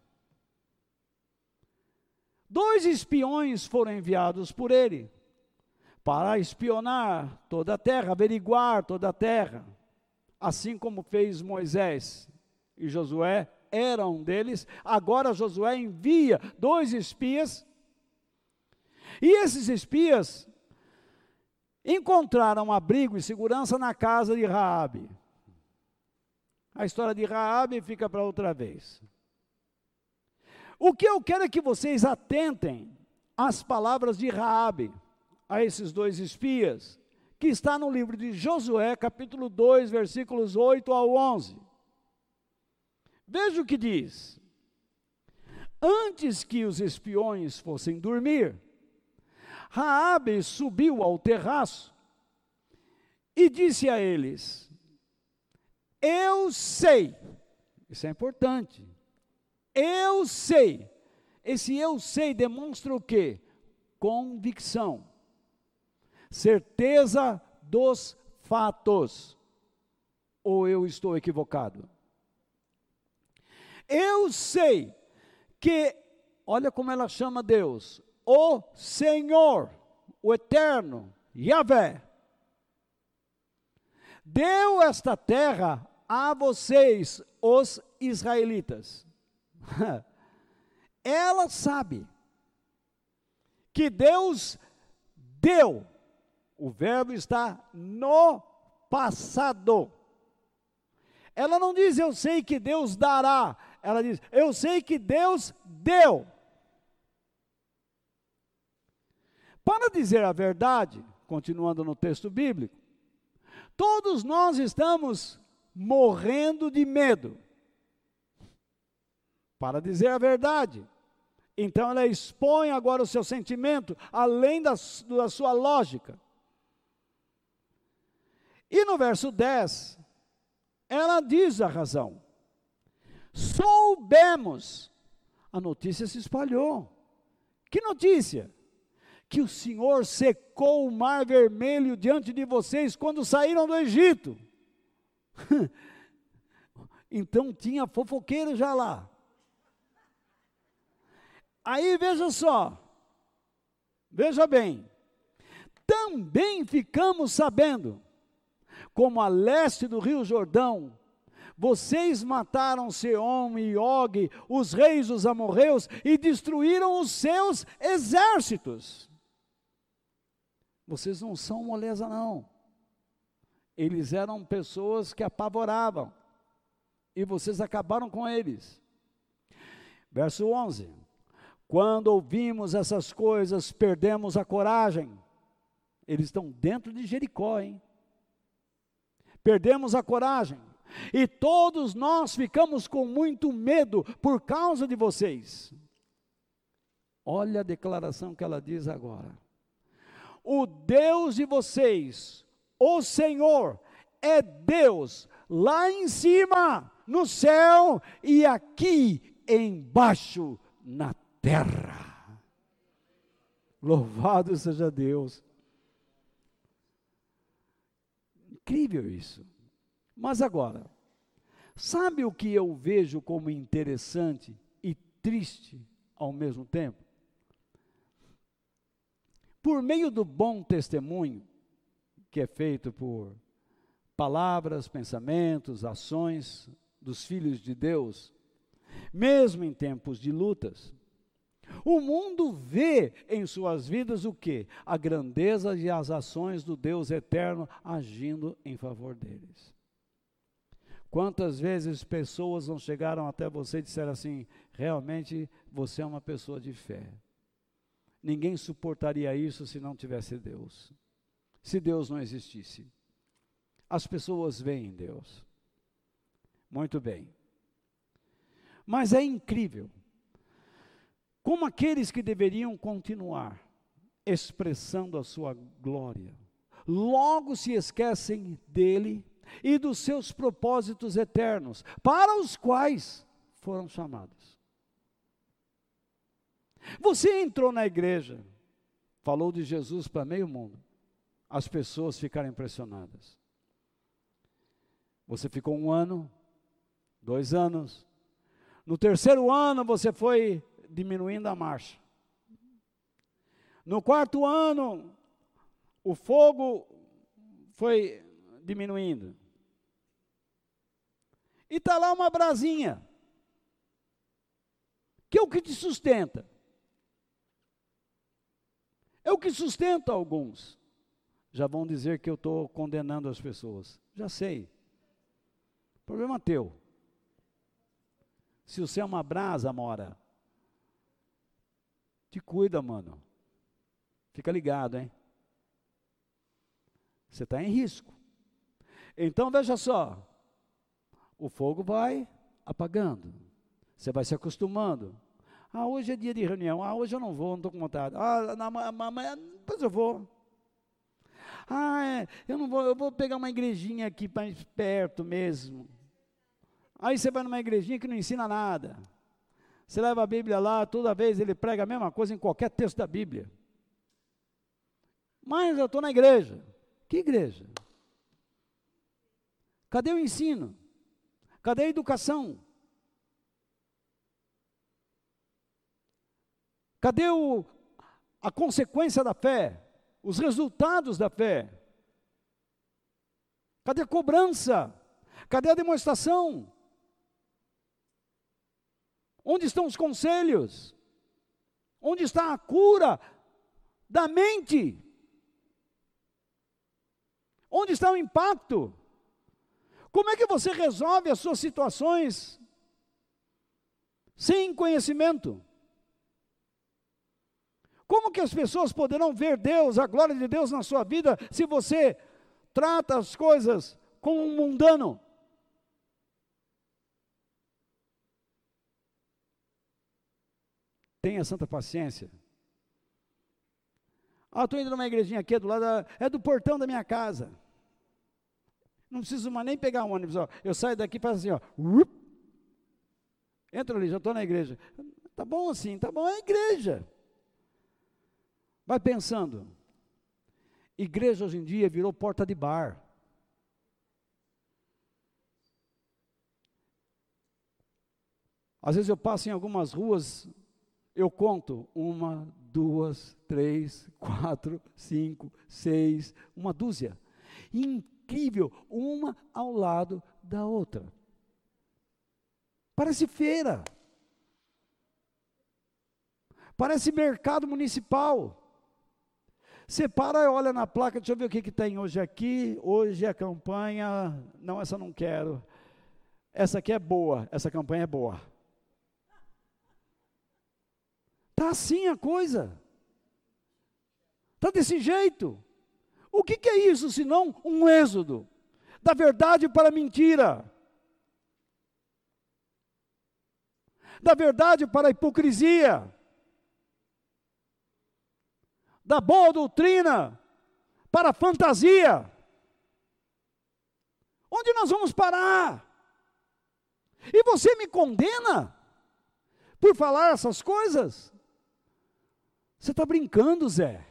2 espiões foram enviados por ele, para espionar toda a terra, averiguar toda a terra, assim como fez Moisés e Josué, era um deles. Agora Josué envia 2 espias, e esses espias encontraram abrigo e segurança na casa de Raabe. A história de Raabe fica para outra vez. O que eu quero é que vocês atentem às palavras de Raabe, a esses dois espias, que está no livro de Josué, capítulo 2, versículos 8 ao 11. Veja o que diz. Antes que os espiões fossem dormir, Raabe subiu ao terraço e disse a eles: eu sei, isso é importante, eu sei. Esse eu sei demonstra o quê? Convicção, certeza dos fatos. Ou eu estou equivocado? Eu sei que, olha como ela chama Deus, o Senhor, o Eterno, Yahvé, deu esta terra a vocês, os israelitas. Ela sabe que Deus deu, o verbo está no passado. Ela não diz eu sei que Deus dará, ela diz eu sei que Deus deu. Para dizer a verdade, continuando no texto bíblico, todos nós estamos morrendo de medo. Para dizer a verdade. Então ela expõe agora o seu sentimento, além da sua lógica. E no verso 10, ela diz a razão. Soubemos, a notícia se espalhou. Que notícia? Que o Senhor secou o mar vermelho diante de vocês quando saíram do Egito. Então tinha fofoqueiro já lá. Aí veja só, veja bem, também ficamos sabendo, como a leste do rio Jordão, vocês mataram Seom e Og, os reis dos amorreus, e destruíram os seus exércitos. Vocês não são moleza não, eles eram pessoas que apavoravam, e vocês acabaram com eles. Verso 11. Quando ouvimos essas coisas, perdemos a coragem. Eles estão dentro de Jericó, hein? Perdemos a coragem. E todos nós ficamos com muito medo por causa de vocês. Olha a declaração que ela diz agora. O Deus de vocês, o Senhor, é Deus lá em cima, no céu, e aqui embaixo, na terra. Louvado seja Deus. Incrível isso. Mas agora, sabe o que eu vejo como interessante e triste ao mesmo tempo? Por meio do bom testemunho, que é feito por palavras, pensamentos, ações dos filhos de Deus, mesmo em tempos de lutas, o mundo vê em suas vidas o quê? A grandeza e as ações do Deus eterno agindo em favor deles. Quantas vezes pessoas não chegaram até você e disseram assim, realmente você é uma pessoa de fé. Ninguém suportaria isso se não tivesse Deus. Se Deus não existisse. As pessoas veem Deus. Muito bem. Mas é incrível como aqueles que deveriam continuar expressando a sua glória, logo se esquecem dele e dos seus propósitos eternos, para os quais foram chamados. Você entrou na igreja, falou de Jesus para meio mundo, as pessoas ficaram impressionadas. Você ficou 1 ano, 2 anos, no 3º ano você foi diminuindo a marcha. No 4º ano, o fogo foi diminuindo. E está lá uma brasinha, que é o que te sustenta. É o que sustenta alguns. Já vão dizer que eu estou condenando as pessoas. Já sei. Problema teu. Se você é uma brasa, Mora, te cuida, mano. Fica ligado, hein? Você está em risco. Então, veja só. O fogo vai apagando. Você vai se acostumando. Ah, hoje é dia de reunião. Ah, hoje eu não vou, não estou com vontade. Ah, amanhã, depois eu vou. Ah, eu não vou, eu vou pegar uma igrejinha aqui mais perto mesmo. Aí você vai numa igrejinha que não ensina nada. Você leva a Bíblia lá, toda vez ele prega a mesma coisa em qualquer texto da Bíblia. Mas eu estou na igreja. Que igreja? Cadê o ensino? Cadê a educação? Cadê a consequência da fé? Os resultados da fé? Cadê a cobrança? Cadê a demonstração? Onde estão os conselhos? Onde está a cura da mente? Onde está o impacto? Como é que você resolve as suas situações sem conhecimento? Como que as pessoas poderão ver Deus, a glória de Deus na sua vida, se você trata as coisas como um mundano? Tenha santa paciência. Ah, estou indo numa igrejinha aqui do lado, é do portão da minha casa. Não preciso mais nem pegar um ônibus, ó. Eu saio daqui e faço assim, ó. Entra ali, já estou na igreja. Tá bom assim, tá bom, é a igreja. Vai pensando. Igreja hoje em dia virou porta de bar. Às vezes eu passo em algumas ruas, eu conto 1, 2, 3, 4, 5, 6, uma dúzia. Incrível, uma ao lado da outra. Parece feira. Parece mercado municipal. Você para e olha na placa, deixa eu ver o que tem hoje aqui. Hoje a campanha, não, essa não quero. Essa aqui é boa, essa campanha é boa. Está assim a coisa. Está desse jeito. O que é isso, senão um êxodo da verdade para a mentira, da verdade para a hipocrisia, da boa doutrina para a fantasia. Onde nós vamos parar? E você me condena por falar essas coisas? Você está brincando, Zé.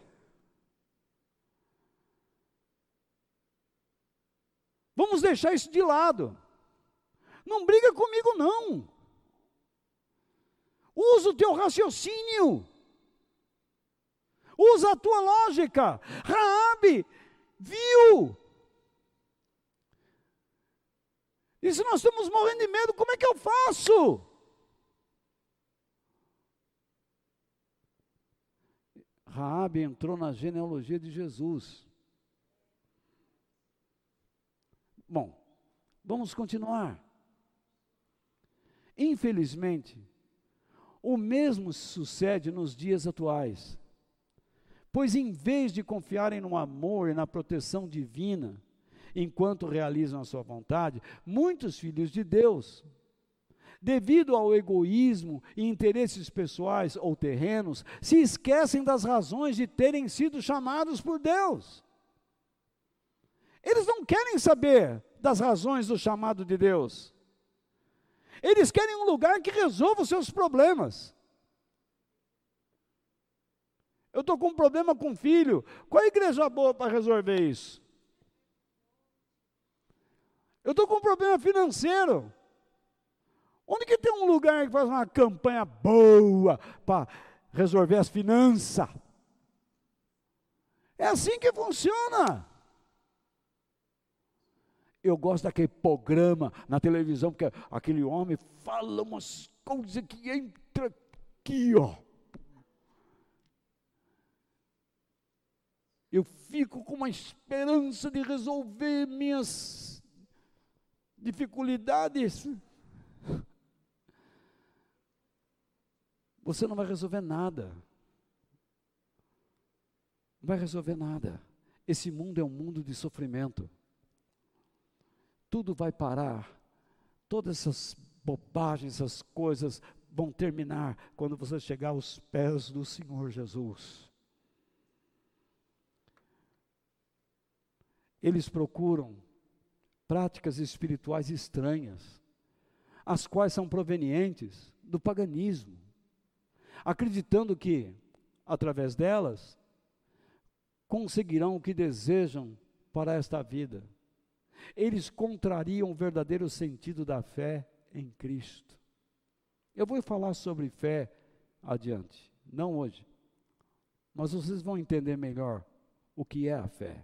Vamos deixar isso de lado. Não briga comigo, não. Usa o teu raciocínio. Usa a tua lógica. Raabe viu. E se nós estamos morrendo de medo, como é que eu faço? Raabe entrou na genealogia de Jesus. Bom, vamos continuar. Infelizmente, o mesmo sucede nos dias atuais. Pois em vez de confiarem no amor e na proteção divina, enquanto realizam a sua vontade, muitos filhos de Deus, devido ao egoísmo e interesses pessoais ou terrenos, se esquecem das razões de terem sido chamados por Deus. Eles não querem saber das razões do chamado de Deus. Eles querem um lugar que resolva os seus problemas. Eu estou com um problema com o filho. Qual é a igreja boa para resolver isso? Eu estou com um problema financeiro. Onde que tem um lugar que faz uma campanha boa para resolver as finanças? É assim que funciona. Eu gosto daquele programa na televisão, porque aquele homem fala umas coisas que entra aqui, ó. Eu fico com uma esperança de resolver minhas dificuldades, você não vai resolver nada. Não vai resolver nada. Esse mundo é um mundo de sofrimento. Tudo vai parar. Todas essas bobagens, essas coisas vão terminar quando você chegar aos pés do Senhor Jesus. Eles procuram práticas espirituais estranhas, as quais são provenientes do paganismo, acreditando que, através delas, conseguirão o que desejam para esta vida. Eles contrariam o verdadeiro sentido da fé em Cristo. Eu vou falar sobre fé adiante, não hoje, mas vocês vão entender melhor o que é a fé.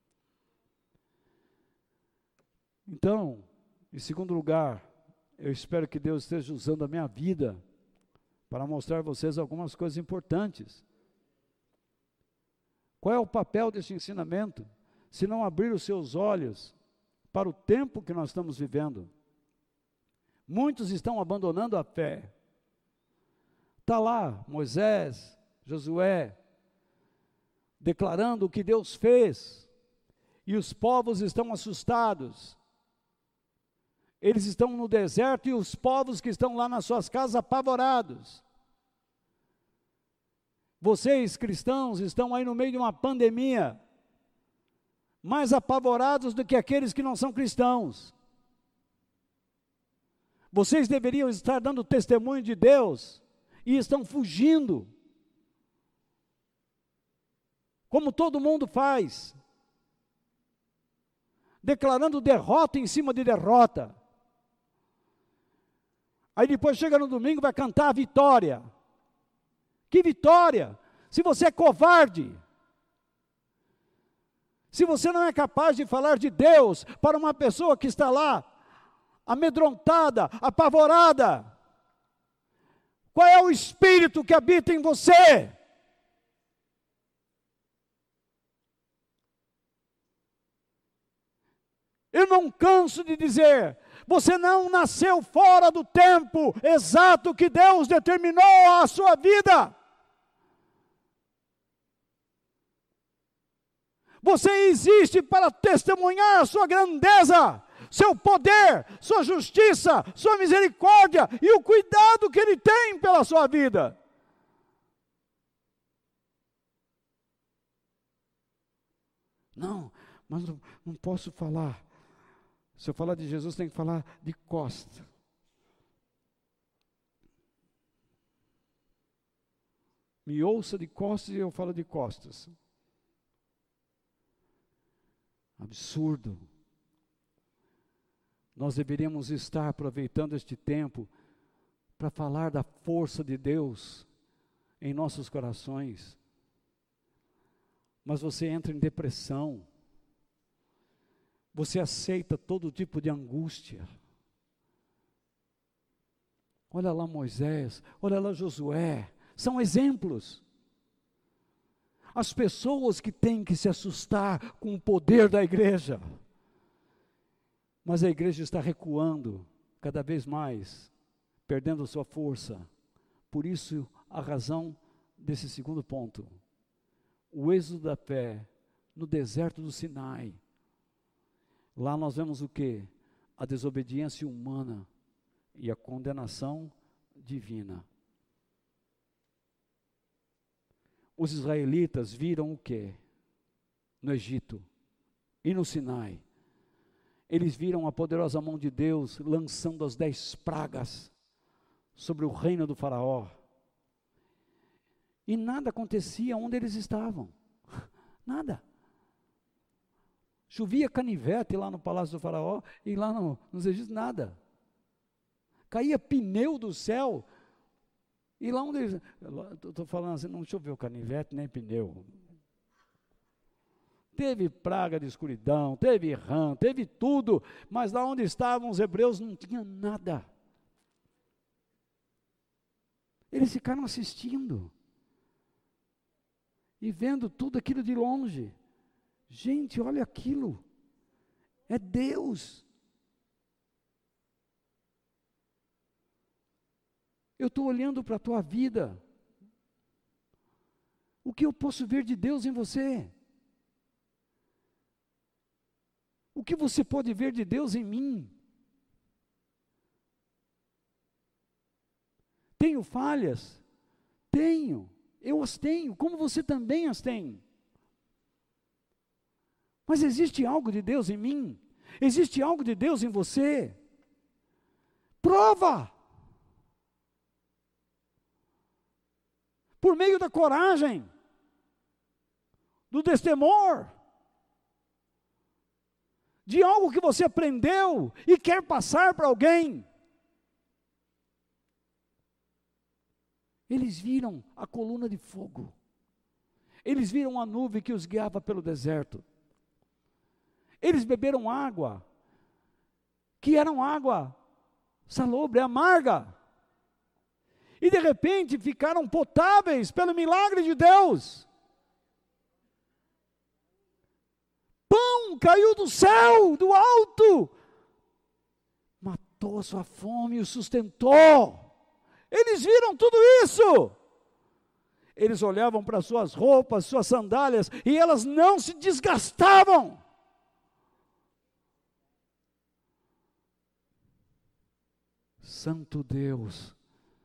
Então, em segundo lugar, eu espero que Deus esteja usando a minha vida para mostrar a vocês algumas coisas importantes. Qual é o papel desse ensinamento, se não abrir os seus olhos para o tempo que nós estamos vivendo? Muitos estão abandonando a fé. Está lá Moisés, Josué, declarando o que Deus fez, e os povos estão assustados. Eles estão no deserto e os povos que estão lá nas suas casas apavorados. Vocês, cristãos, estão aí no meio de uma pandemia, mais apavorados do que aqueles que não são cristãos. Vocês deveriam estar dando testemunho de Deus e estão fugindo, como todo mundo faz, declarando derrota em cima de derrota. Aí depois chega no domingo e vai cantar a vitória. Que vitória? Se você é covarde, se você não é capaz de falar de Deus para uma pessoa que está lá, amedrontada, apavorada, qual é o espírito que habita em você? Eu não canso de dizer, você não nasceu fora do tempo exato que Deus determinou a sua vida. Você existe para testemunhar a sua grandeza, seu poder, sua justiça, sua misericórdia e o cuidado que Ele tem pela sua vida. Não, mas não posso falar. Se eu falar de Jesus, tem que falar de costas. Me ouça de costas e eu falo de costas. Absurdo. Nós deveríamos estar aproveitando este tempo para falar da força de Deus em nossos corações. Mas você entra em depressão. Você aceita todo tipo de angústia. Olha lá Moisés, olha lá Josué, são exemplos. As pessoas que têm que se assustar com o poder da igreja. Mas a igreja está recuando cada vez mais, perdendo sua força. Por isso, a razão desse segundo ponto. O êxodo da fé no deserto do Sinai. Lá nós vemos o quê? A desobediência humana e a condenação divina. Os israelitas viram o quê? No Egito e no Sinai. Eles viram a poderosa mão de Deus lançando as 10 pragas sobre o reino do faraó. E nada acontecia onde eles estavam. Nada. Chovia canivete lá no palácio do faraó e lá nos egípcios nada. Caía pneu do céu. E lá onde eles... Estou falando assim, não choveu canivete nem pneu. Teve praga de escuridão, teve rã, teve tudo. Mas lá onde estavam os hebreus não tinha nada. Eles ficaram assistindo. E vendo tudo aquilo de longe. Gente, olha aquilo. É Deus. Eu estou olhando para a tua vida. O que eu posso ver de Deus em você? O que você pode ver de Deus em mim? Tenho falhas? Tenho. Eu as tenho, como você também as tem. Mas existe algo de Deus em mim? Existe algo de Deus em você? Prova! Por meio da coragem, do destemor, de algo que você aprendeu e quer passar para alguém. Eles viram a coluna de fogo. Eles viram a nuvem que os guiava pelo deserto. Eles beberam água, que era uma água salobre, amarga. E de repente ficaram potáveis pelo milagre de Deus. Pão caiu do céu, do alto. Matou a sua fome e o sustentou. Eles viram tudo isso. Eles olhavam para suas roupas, suas sandálias, e elas não se desgastavam. Santo Deus.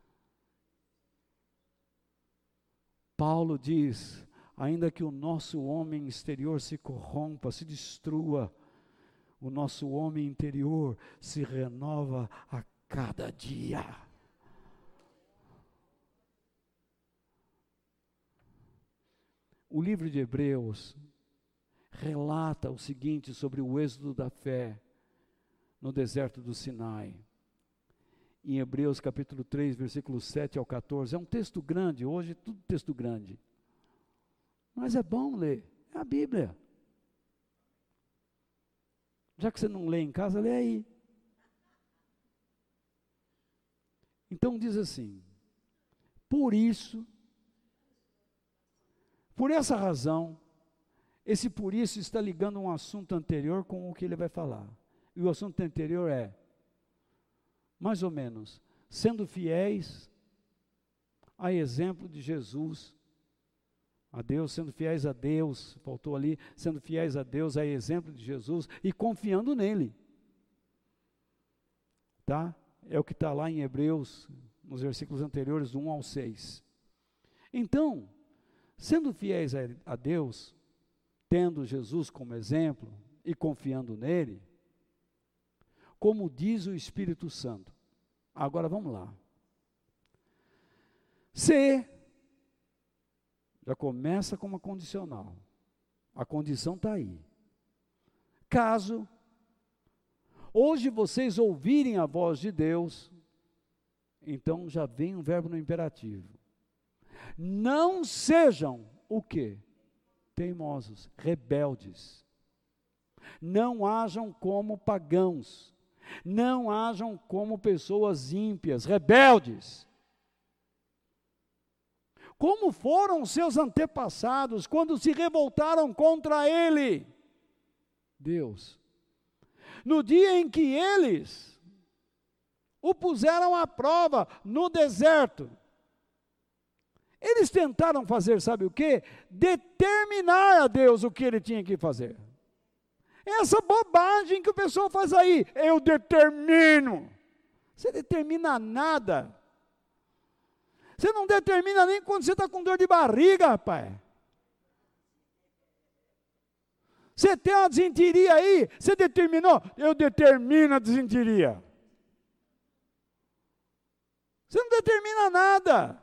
Paulo diz, ainda que o nosso homem exterior se corrompa, se destrua, o nosso homem interior se renova a cada dia. O livro de Hebreus relata o seguinte sobre o êxodo da fé no deserto do Sinai. Em Hebreus capítulo 3, versículos 7 ao 14, é um texto grande, hoje tudo texto grande. Mas é bom ler, é a Bíblia. Já que você não lê em casa, lê aí. Então diz assim, por essa razão, esse por isso está ligando um assunto anterior com o que ele vai falar. E o assunto anterior é, mais ou menos, sendo fiéis a exemplo de Jesus, a Deus, sendo fiéis a Deus, faltou ali, sendo fiéis a Deus, a exemplo de Jesus, e confiando nele. Tá? É o que está lá em Hebreus, nos versículos anteriores, do 1 ao 6. Então, sendo fiéis a Deus, tendo Jesus como exemplo, e confiando nele, como diz o Espírito Santo. Agora vamos lá. Se, já começa com uma condicional. A condição está aí. Caso, hoje vocês ouvirem a voz de Deus, então já vem um verbo no imperativo. Não sejam o quê? Teimosos, rebeldes. Não hajam como pagãos. Não hajam como pessoas ímpias, rebeldes. Como foram seus antepassados quando se revoltaram contra ele, Deus, no dia em que eles o puseram à prova no deserto. Eles tentaram fazer, sabe o quê? Determinar a Deus o que ele tinha que fazer. Essa bobagem que o pessoal faz aí, eu determino. Você determina nada. Você não determina nem quando você está com dor de barriga, rapaz. Você tem uma desinteria aí, você determinou? Eu determino a desinteria. Você não determina nada.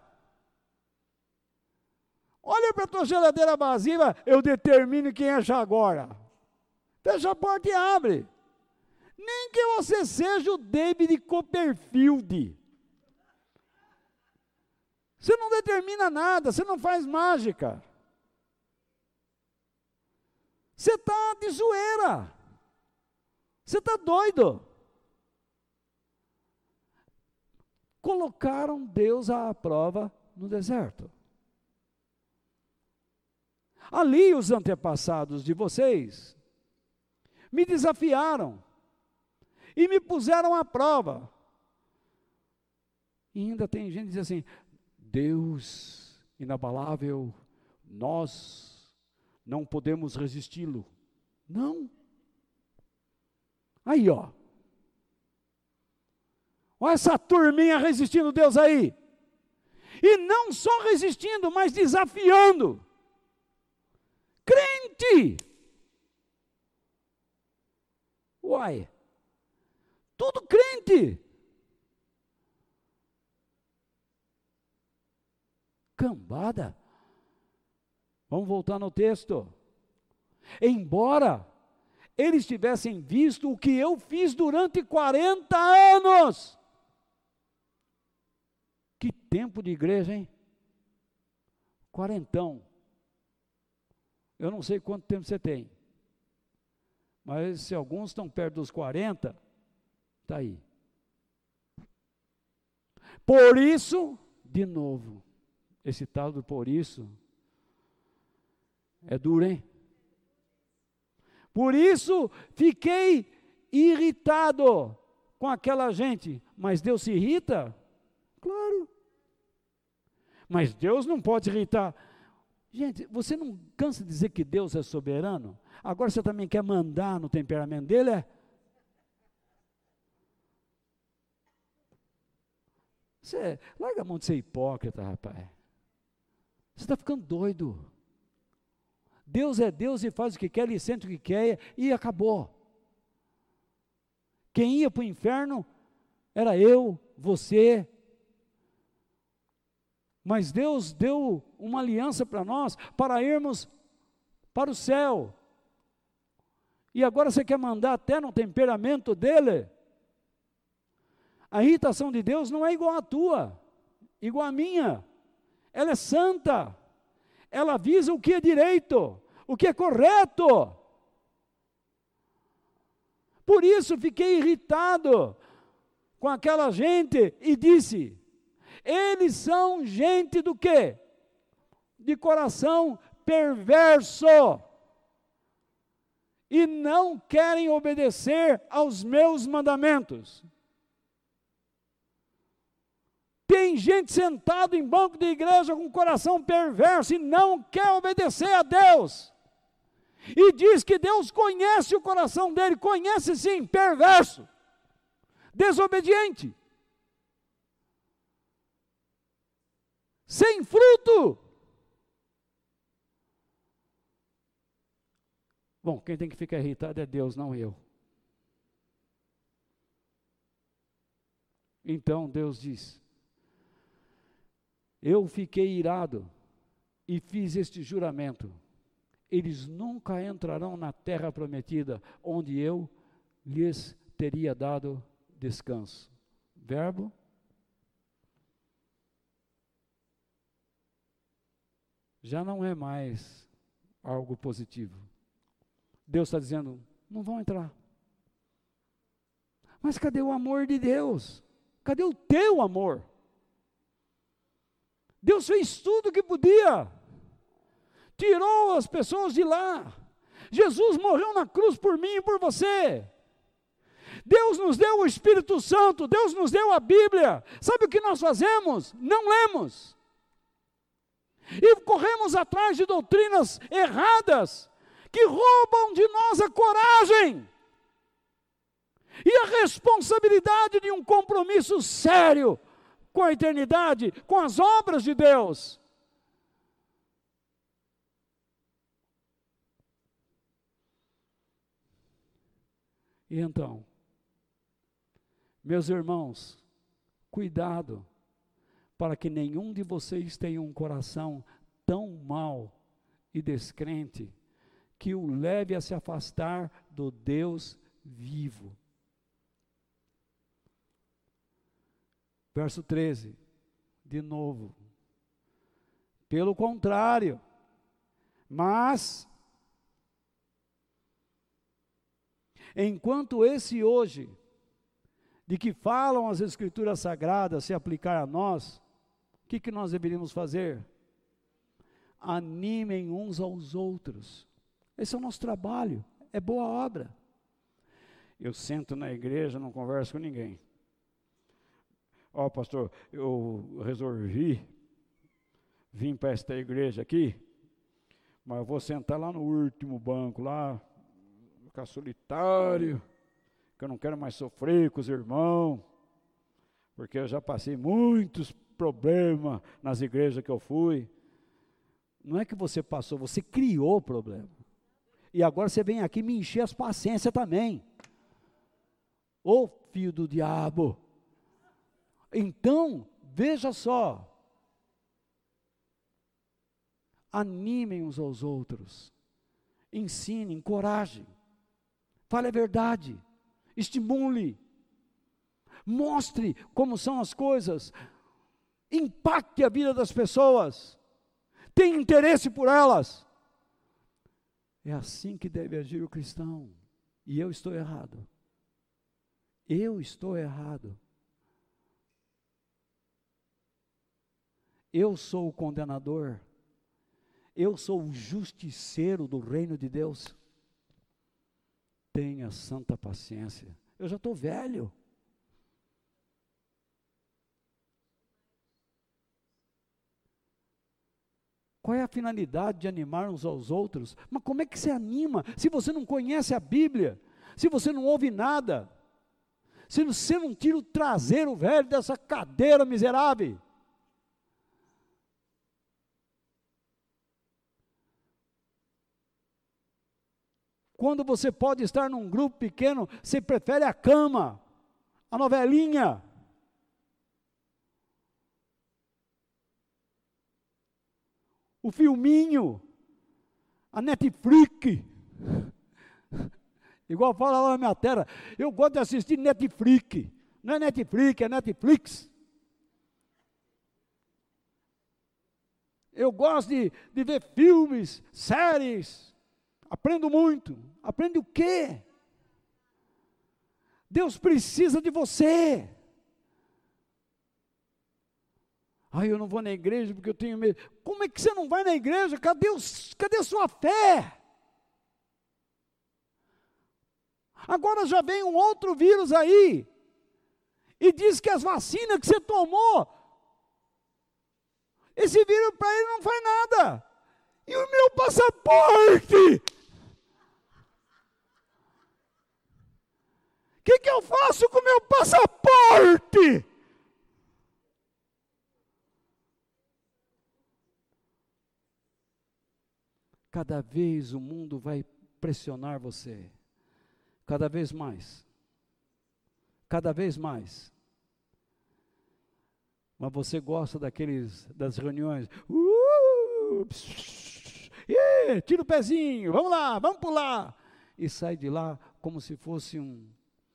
Olha para a tua geladeira vazia, eu determino quem enche agora. Fecha a porta e abre. Nem que você seja o David Copperfield. Você não determina nada, você não faz mágica. Você está de zoeira. Você está doido. Colocaram Deus à prova no deserto. Ali os antepassados de vocês me desafiaram e me puseram à prova. E ainda tem gente que diz assim, Deus inabalável, nós não podemos resisti-lo. Não. Aí, ó. Olha essa turminha resistindo Deus aí. E não só resistindo, mas desafiando. Crente. Uai. Tudo crente. Cambada. Vamos voltar no texto. Embora eles tivessem visto o que eu fiz durante 40 anos. Que tempo de igreja, hein? Quarentão. Eu não sei quanto tempo você tem. Mas se alguns estão perto dos 40, está aí. Por isso, de novo, esse tal do por isso, é duro, hein? Por isso, fiquei irritado com aquela gente. Mas Deus se irrita? Claro. Mas Deus não pode irritar. Gente, você não cansa de dizer que Deus é soberano? Agora você também quer mandar no temperamento dele, é? Larga a mão de ser hipócrita, rapaz. Você está ficando doido. Deus é Deus e faz o que quer, ele sente o que quer e acabou. Quem ia para o inferno era eu, você. Mas Deus deu uma aliança para nós, para irmos para o céu. E agora você quer mandar até no temperamento dele? A irritação de Deus não é igual à tua, igual à minha. Ela é santa. Ela visa o que é direito, o que é correto. Por isso fiquei irritado com aquela gente e disse, eles são gente do quê? De coração perverso. E não querem obedecer aos meus mandamentos. Tem gente sentada em banco de igreja com coração perverso e não quer obedecer a Deus. E diz que Deus conhece o coração dele, conhece sim, perverso, desobediente, sem fruto. Bom, quem tem que ficar irritado é Deus, não eu. Então Deus diz, eu fiquei irado e fiz este juramento, eles nunca entrarão na terra prometida, onde eu lhes teria dado descanso. Verbo. Já não é mais algo positivo. Deus está dizendo, não vão entrar. Mas cadê o amor de Deus? Cadê o teu amor? Deus fez tudo o que podia. Tirou as pessoas de lá. Jesus morreu na cruz por mim e por você. Deus nos deu o Espírito Santo, Deus nos deu a Bíblia. Sabe o que nós fazemos? Não lemos. E corremos atrás de doutrinas erradas, que roubam de nós a coragem e a responsabilidade de um compromisso sério com a eternidade, com as obras de Deus. E então, meus irmãos, cuidado, para que nenhum de vocês tenha um coração tão mau e descrente, que o leve a se afastar do Deus vivo. Verso 13, de novo. Pelo contrário, mas, enquanto esse hoje, de que falam as Escrituras Sagradas, se aplicar a nós, o que nós deveríamos fazer? Animem uns aos outros. Esse é o nosso trabalho, é boa obra. Eu sento na igreja, não converso com ninguém. Ó, pastor, eu resolvi vir para esta igreja aqui, mas eu vou sentar lá no último banco, lá, ficar solitário, que eu não quero mais sofrer com os irmãos, porque eu já passei muitos problemas nas igrejas que eu fui. Não é que você passou, você criou o problema. E agora você vem aqui me encher as paciências também. Ô filho do diabo. Então, veja só. Animem uns aos outros. Ensinem, encorajem. Fale a verdade. Estimule. Mostre como são as coisas. Impacte a vida das pessoas. Tenha interesse por elas. É assim que deve agir o cristão. E eu estou errado. Eu estou errado. Eu sou o condenador. Eu sou o justiceiro do reino de Deus. Tenha santa paciência. Eu já estou velho. Qual é a finalidade de animar uns aos outros? Mas como é que você anima se você não conhece a Bíblia? Se você não ouve nada? Se você não tira o traseiro velho dessa cadeira miserável? Quando você pode estar num grupo pequeno, você prefere a cama, a novelinha. O filminho, a Netflix, igual fala lá na minha terra, eu gosto de assistir Netflix, não é Netflix, é Netflix. Eu gosto de ver filmes, séries, aprendo muito. Aprende o quê? Deus precisa de você. Ai, eu não vou na igreja porque eu tenho medo. Como é que você não vai na igreja? Cadê a sua fé? Agora já vem um outro vírus aí, e diz que as vacinas que você tomou, esse vírus para ele não faz nada. E o meu passaporte? O que eu faço com o meu passaporte? Cada vez o mundo vai pressionar você. Cada vez mais. Cada vez mais. Mas você gosta das reuniões. Tira o pezinho, vamos lá, vamos pular. E sai de lá como se fosse um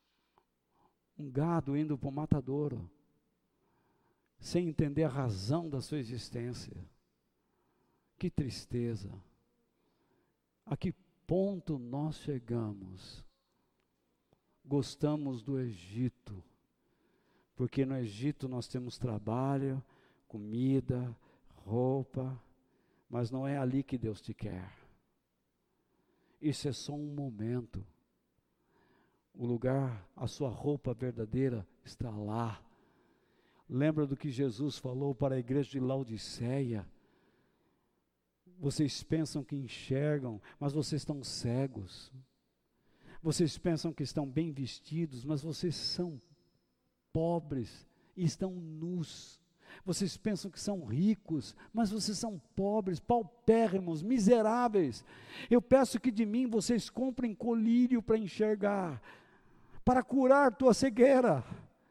gado indo para o matadouro. Sem entender a razão da sua existência. Que tristeza. A que ponto nós chegamos? Gostamos do Egito, porque no Egito nós temos trabalho, comida, roupa, mas não é ali que Deus te quer. Isso é só um momento. O lugar, a sua roupa verdadeira está lá. Lembra do que Jesus falou para a igreja de Laodiceia? Vocês pensam que enxergam, mas vocês estão cegos. Vocês pensam que estão bem vestidos, mas vocês são pobres e estão nus. Vocês pensam que são ricos, mas vocês são pobres, paupérrimos, miseráveis. Eu peço que de mim vocês comprem colírio para enxergar, para curar tua cegueira.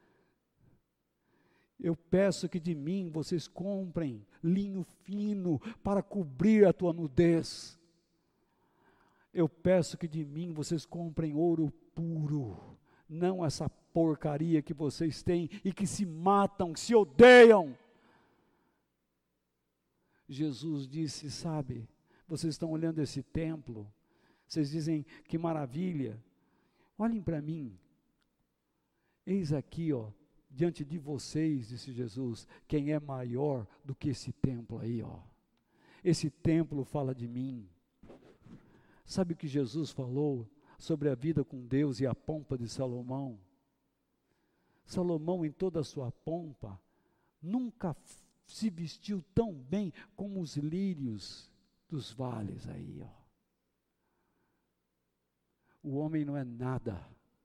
Eu peço que de mim vocês comprem linho fino para cobrir a tua nudez. Eu peço que de mim vocês comprem ouro puro, não essa porcaria que vocês têm e que se matam, que se odeiam. Jesus disse, sabe, vocês estão olhando esse templo, vocês dizem que maravilha, olhem para mim, eis aqui, diante de vocês, disse Jesus, quem é maior do que esse templo aí, esse templo fala de mim. Sabe o que Jesus falou sobre a vida com Deus e a pompa de Salomão? Salomão, em toda a sua pompa, nunca se vestiu tão bem como os lírios dos vales aí, ó. O homem não é nada.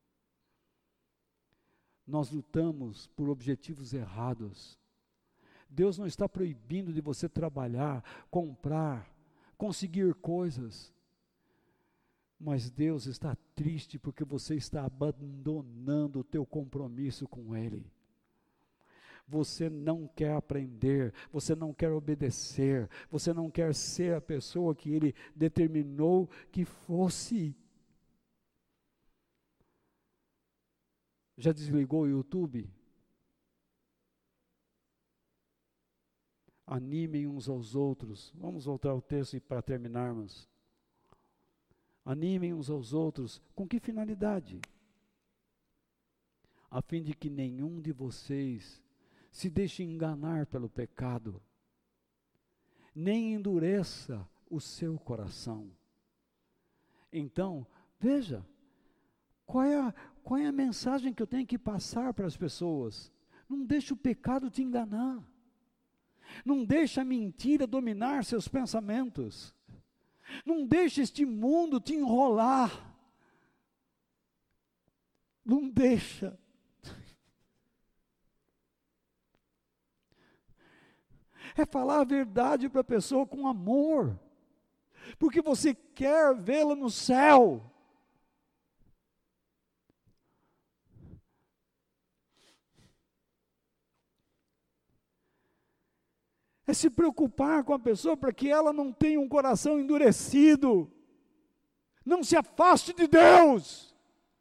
Nós lutamos por objetivos errados. Deus não está proibindo de você trabalhar, comprar, conseguir coisas. Mas Deus está triste porque você está abandonando o teu compromisso com Ele. Você não quer aprender, você não quer obedecer, você não quer ser a pessoa que Ele determinou que fosse. Já desligou o YouTube? Animem uns aos outros. Vamos voltar ao texto para terminarmos. Animem uns aos outros. Com que finalidade? A fim de que nenhum de vocês se deixe enganar pelo pecado, nem endureça o seu coração. Então, veja, qual é a mensagem que eu tenho que passar para as pessoas? Não deixe o pecado te enganar. Não deixe a mentira dominar seus pensamentos. Não deixe este mundo te enrolar. Não deixa. É falar a verdade para a pessoa com amor. Porque você quer vê-la no céu. É se preocupar com a pessoa para que ela não tenha um coração endurecido. Não se afaste de Deus.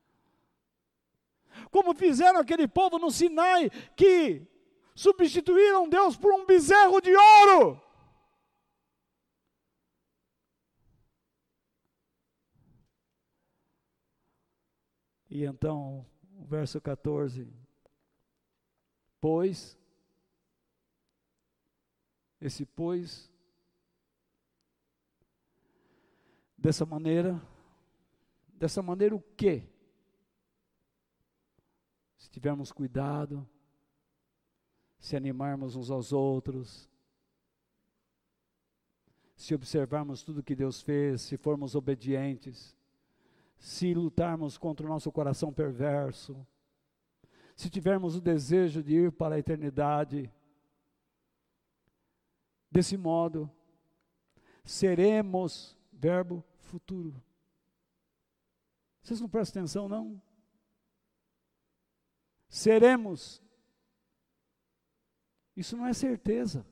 Como fizeram aquele povo no Sinai, que substituíram Deus por um bezerro de ouro. E então, o verso 14. Pois, esse pois, dessa maneira o quê? Se tivermos cuidado, se animarmos uns aos outros, se observarmos tudo que Deus fez, se formos obedientes, se lutarmos contra o nosso coração perverso, se tivermos o desejo de ir para a eternidade, desse modo, seremos, verbo futuro. Vocês não prestam atenção, não? Seremos. Isso não é certeza.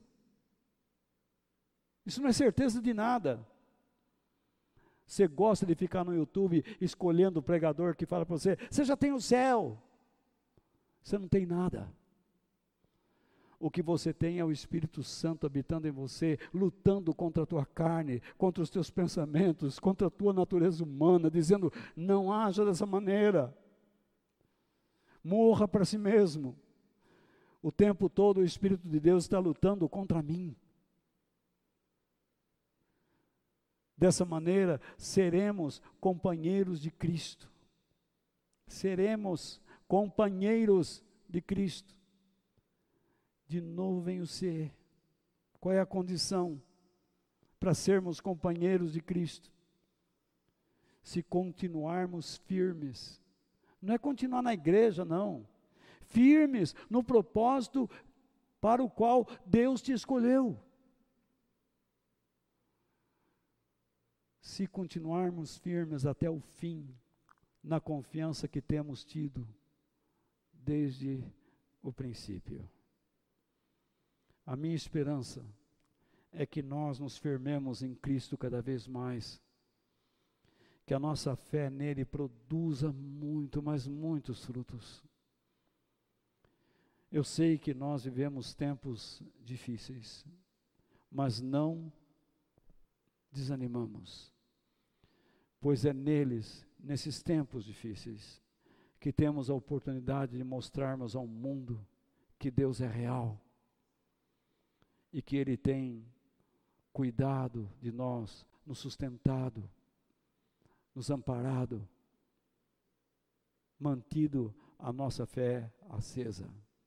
Isso não é certeza de nada. Você gosta de ficar no YouTube escolhendo o pregador que fala para você, você já tem o céu. Você não tem nada. O que você tem é o Espírito Santo habitando em você, lutando contra a tua carne, contra os teus pensamentos, contra a tua natureza humana, dizendo, não haja dessa maneira. Morra para si mesmo. O tempo todo o Espírito de Deus está lutando contra mim. Dessa maneira, seremos companheiros de Cristo. Seremos companheiros de Cristo. De novo vem o ser. Qual é a condição para sermos companheiros de Cristo? Se continuarmos firmes. Não é continuar na igreja, não. Firmes no propósito para o qual Deus te escolheu. Se continuarmos firmes até o fim, na confiança que temos tido desde o princípio. A minha esperança é que nós nos firmemos em Cristo cada vez mais, que a nossa fé nele produza muito, mas muitos frutos. Eu sei que nós vivemos tempos difíceis, mas não desanimamos, pois é nesses tempos difíceis, que temos a oportunidade de mostrarmos ao mundo que Deus é real e que Ele tem cuidado de nós, nos sustentado, nos amparado, mantido a nossa fé acesa.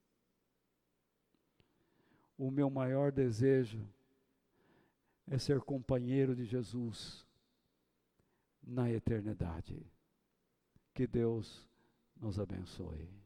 O meu maior desejo é ser companheiro de Jesus na eternidade. Que Deus nos abençoe.